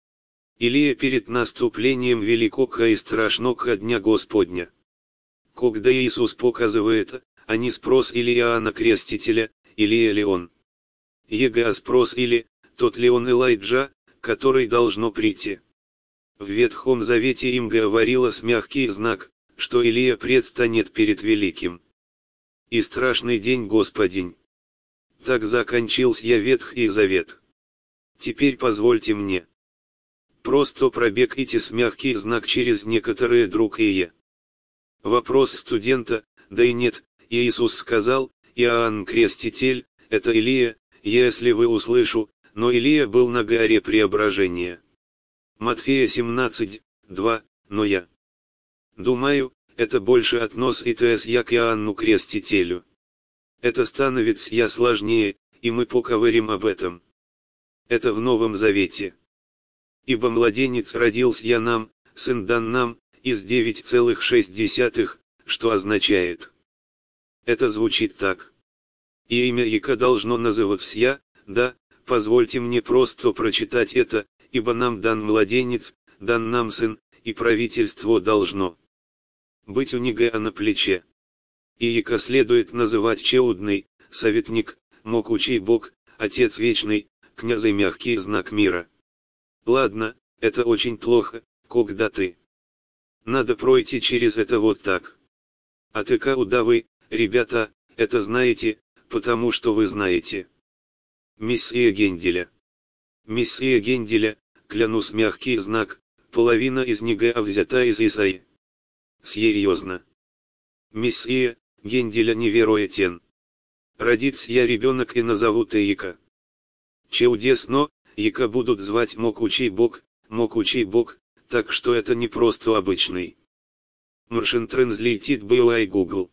Илия перед наступлением великого и страшного дня Господня. Когда Иисус показывает, а не спрос или Иоанна Крестителя, Илия ли он? Ега спрос или, тот ли он Элайджа, который должно прийти. В Ветхом Завете им говорилось мягкий знак, что Илия предстанет перед великим и страшный день Господень. Так закончился Ветхий Завет. Теперь позвольте мне просто пробегите с мягкий знак через некоторые другие. Вопрос студента, да и нет, Иисус сказал, Иоанн Креститель, это Илия, если вы услышу, но Илия был на горе Преображения. Матфея 17, 2, но я думаю, это больше относится к Иоанну Крестителю. Это становится сложнее, и мы поговорим об этом. Это в Новом Завете. Ибо младенец родился нам, сын дан нам, из 9,6, что означает. Это звучит так. И имя Ика должно называться, да, позвольте мне просто прочитать это, Ибо нам дан младенец, дан нам сын, и правительство должно быть у него на плече. И яко следует называть чеудный, советник, могучий Бог, Отец вечный, князь и мягкий знак мира. Ладно, это очень плохо, когда ты. Надо пройти через это вот так. А ты-ка удавы, ребята, это знаете, потому что вы знаете. Мессия Генделя. Мессия Генделя, клянусь мягкий знак, половина из него взята из Исаи. Серьезно. Мессия, Генделя не веруетен. Родится я ребенок и назовут яко. Чудесно, яко будут звать могучий Бог, так что это не просто обычный. Machine Translated by Google.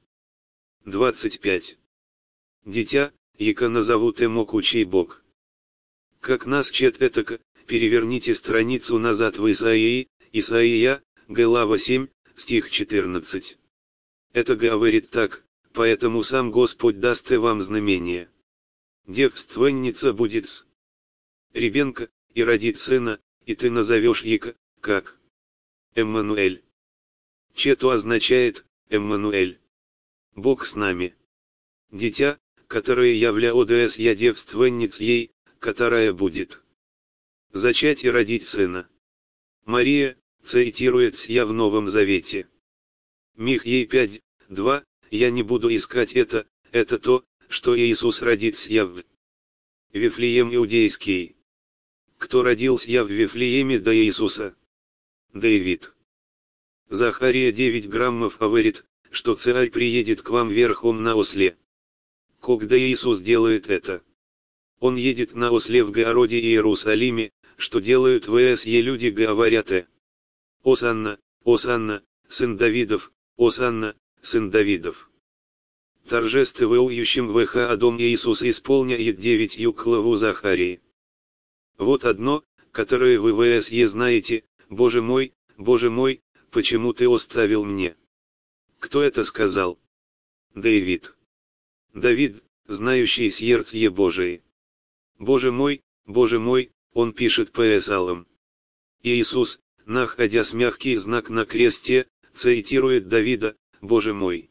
25. Дитя, яко назовут могучий Бог. Как нас чет этак, переверните страницу назад в Исаии, Исаия, глава 7, стих 14. Это говорит так: поэтому сам Господь даст и вам знамение. Девственница будет с ребенка, и родит сына, и ты назовешь яко, как Эммануэль. Чето означает Эммануэль. Бог с нами. Дитя, которое явля ОДС я девственниц ей, которая будет зачать и родить сына. Мария, цитируется я в Новом Завете. Мих ей 5:2, я не буду искать это то, что Иисус родится я в Вифлеем иудейский. Кто родился я в Вифлееме до Иисуса? Давид. Захария 9 граммов говорит, что царь приедет к вам верхом на осле. Когда Иисус делает это? Он едет на осле в городе Иерусалиме, что делают ВСЕ люди говорят Осанна, Осанна, сын Давидов, Осанна, сын Давидов. Торжествующим выходом Иисус исполняет 9 главу Захарии. Вот одно, которое вы ВСЕ знаете: Боже мой, почему ты оставил мне? Кто это сказал? Давид. Давид, знающий сердце Божие. Боже мой, он пишет псалом. Иисус, находясь мягкий знак на кресте, цитирует Давида: Боже мой,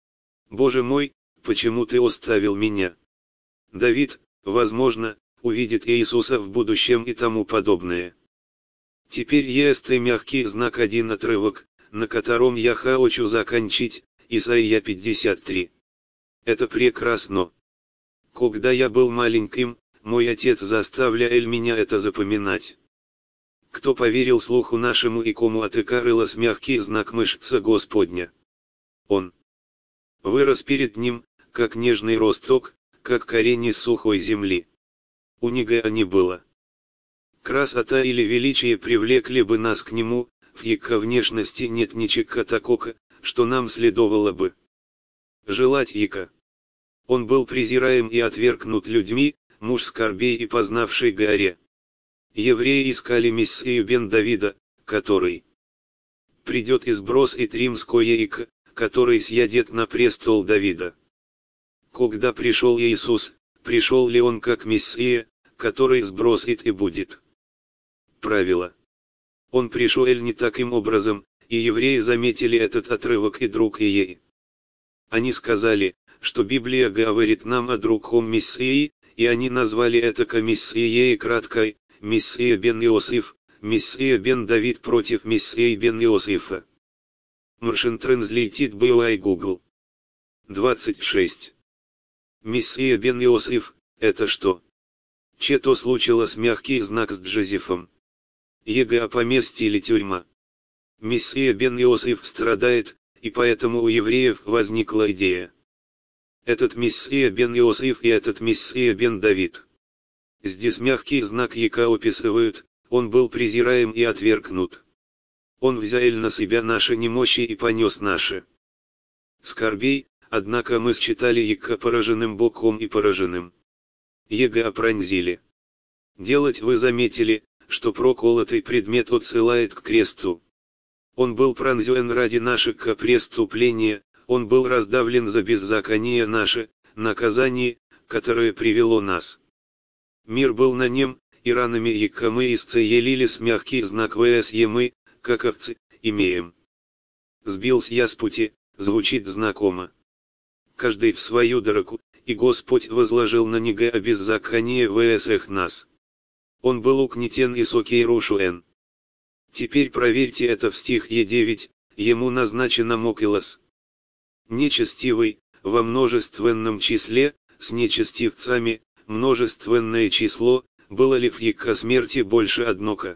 почему ты оставил меня? Давид, возможно, увидит Иисуса в будущем и тому подобное. Теперь есть и мягкий знак, один отрывок, на котором я хочу закончить, Исаия 53. Это прекрасно. Когда я был маленьким, мой отец заставлял меня это запоминать. Кто поверил слуху нашему и кому отыкарылась мягкий знак мышца Господня? Он вырос перед ним, как нежный росток, как корень из сухой земли. У него не было. Красота или величие привлекли бы нас к нему, в его внешности нет ничего такого, что нам следовало бы желать его. Он был презираем и отвергнут людьми, муж скорбей и познавший горе. Евреи искали Мессию бен Давида, который придет из бросит римское иго, который сядет на престол Давида. Когда пришел Иисус, пришел ли он как Мессия, который сбросит и будет? Правило. Он пришел не таким образом, и евреи заметили этот отрывок и друг ей. Они сказали, что Библия говорит нам о другом Мессии, и они назвали это Мессией краткой, Мессия бен Иосиф, Мессия бен Давид против Мессии бен Иосифа. Machine Translated by Google. 26. Мессия бен Иосиф, это что? Чето случилось мягкий знак с Джозефом. Его поместили тюрьма. Мессия бен Иосиф страдает, и поэтому у евреев возникла идея. Этот Мессия бен Иосиф и этот Мессия бен Давид. Здесь мягкий знак яко описывают: он был презираем и отвергнут. Он взял на себя наши немощи и понес наши скорбей, однако мы считали яко пораженным Богом и пораженным. Его пронзили. Делать вы заметили, что проколотый предмет отсылает к кресту. Он был пронзен ради наших преступления, он был раздавлен за беззаконие наше, наказание, которое привело нас. Мир был на нем, и ранами яка мы исцелились мягкий знак ВСЕ мы, как овцы, имеем. Сбился я с пути, звучит знакомо. Каждый в свою дорогу, и Господь возложил на него беззаконие ВСХ нас. Он был укнетен и сокей рушуэн. Теперь проверьте это в стихе 9, ему назначено мокилос. Нечестивый, во множественном числе, с нечестивцами, множественное число, было ли в яка смерти больше одноко?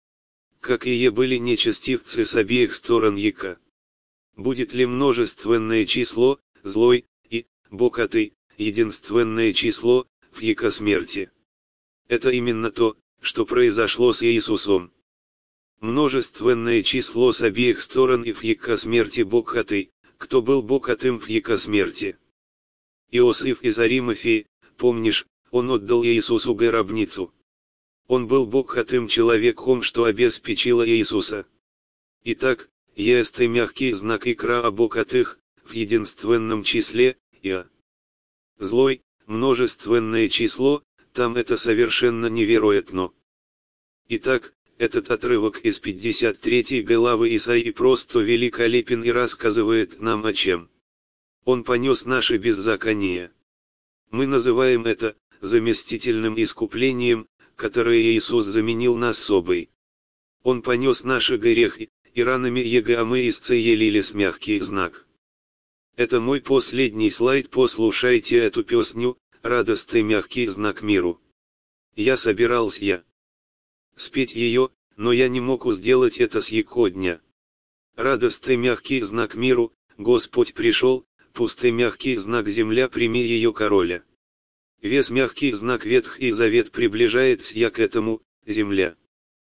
Как и были нечестивцы с обеих сторон яка. Будет ли множественное число, злой, и, бокатый, единственное число, в яка смерти? Это именно то, что произошло с Иисусом. Множественное число с обеих сторон и в яка смерти бокатый, кто был бокатым в яка смерти. Иосиф из Аримафии, помнишь, он отдал Иисусу гробницу. Он был бокатым человеком, что обеспечило Иисуса. Итак, есть и мягкий знак икра о бокатых, в единственном числе, и злой, множественное число, там это совершенно невероятно. Итак, этот отрывок из 53 главы Исаии просто великолепен и рассказывает нам о чем. Он понес наши беззакония. Мы называем это заместительным искуплением, которое Иисус заменил на особый. Он понес наши грехи, и ранами Его мы исцелились мягкий знак. Это мой последний слайд, послушайте эту песню, радостный мягкий знак миру. Я собирался спеть ее, но я не мог сделать это с яко дня. Радостный мягкий знак миру, Господь пришел, пустый мягкий знак земля прими ее короля. Весь мягкий знак Ветхий Завет приближается я к этому, земля.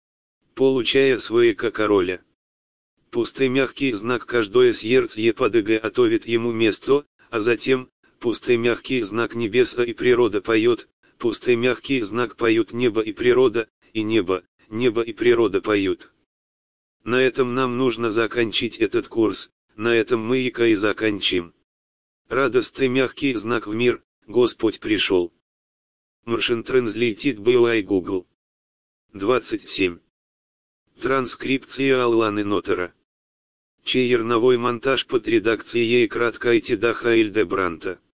Получая своего короля. Пустый мягкий знак каждое сердце подыга готовит ему место, а затем, пустый мягкий знак небеса и природа поет, пустый мягкий знак поют небо и природа, и небо и природа поют. На этом нам нужно закончить этот курс, на этом мы и закончим. Радостный мягкий знак в мир, Господь пришел. Machine Translated by Google. 27. Транскрипция Алланы Нотера. Черновой монтаж под редакцией Краткай Тедаха Ильдебранта.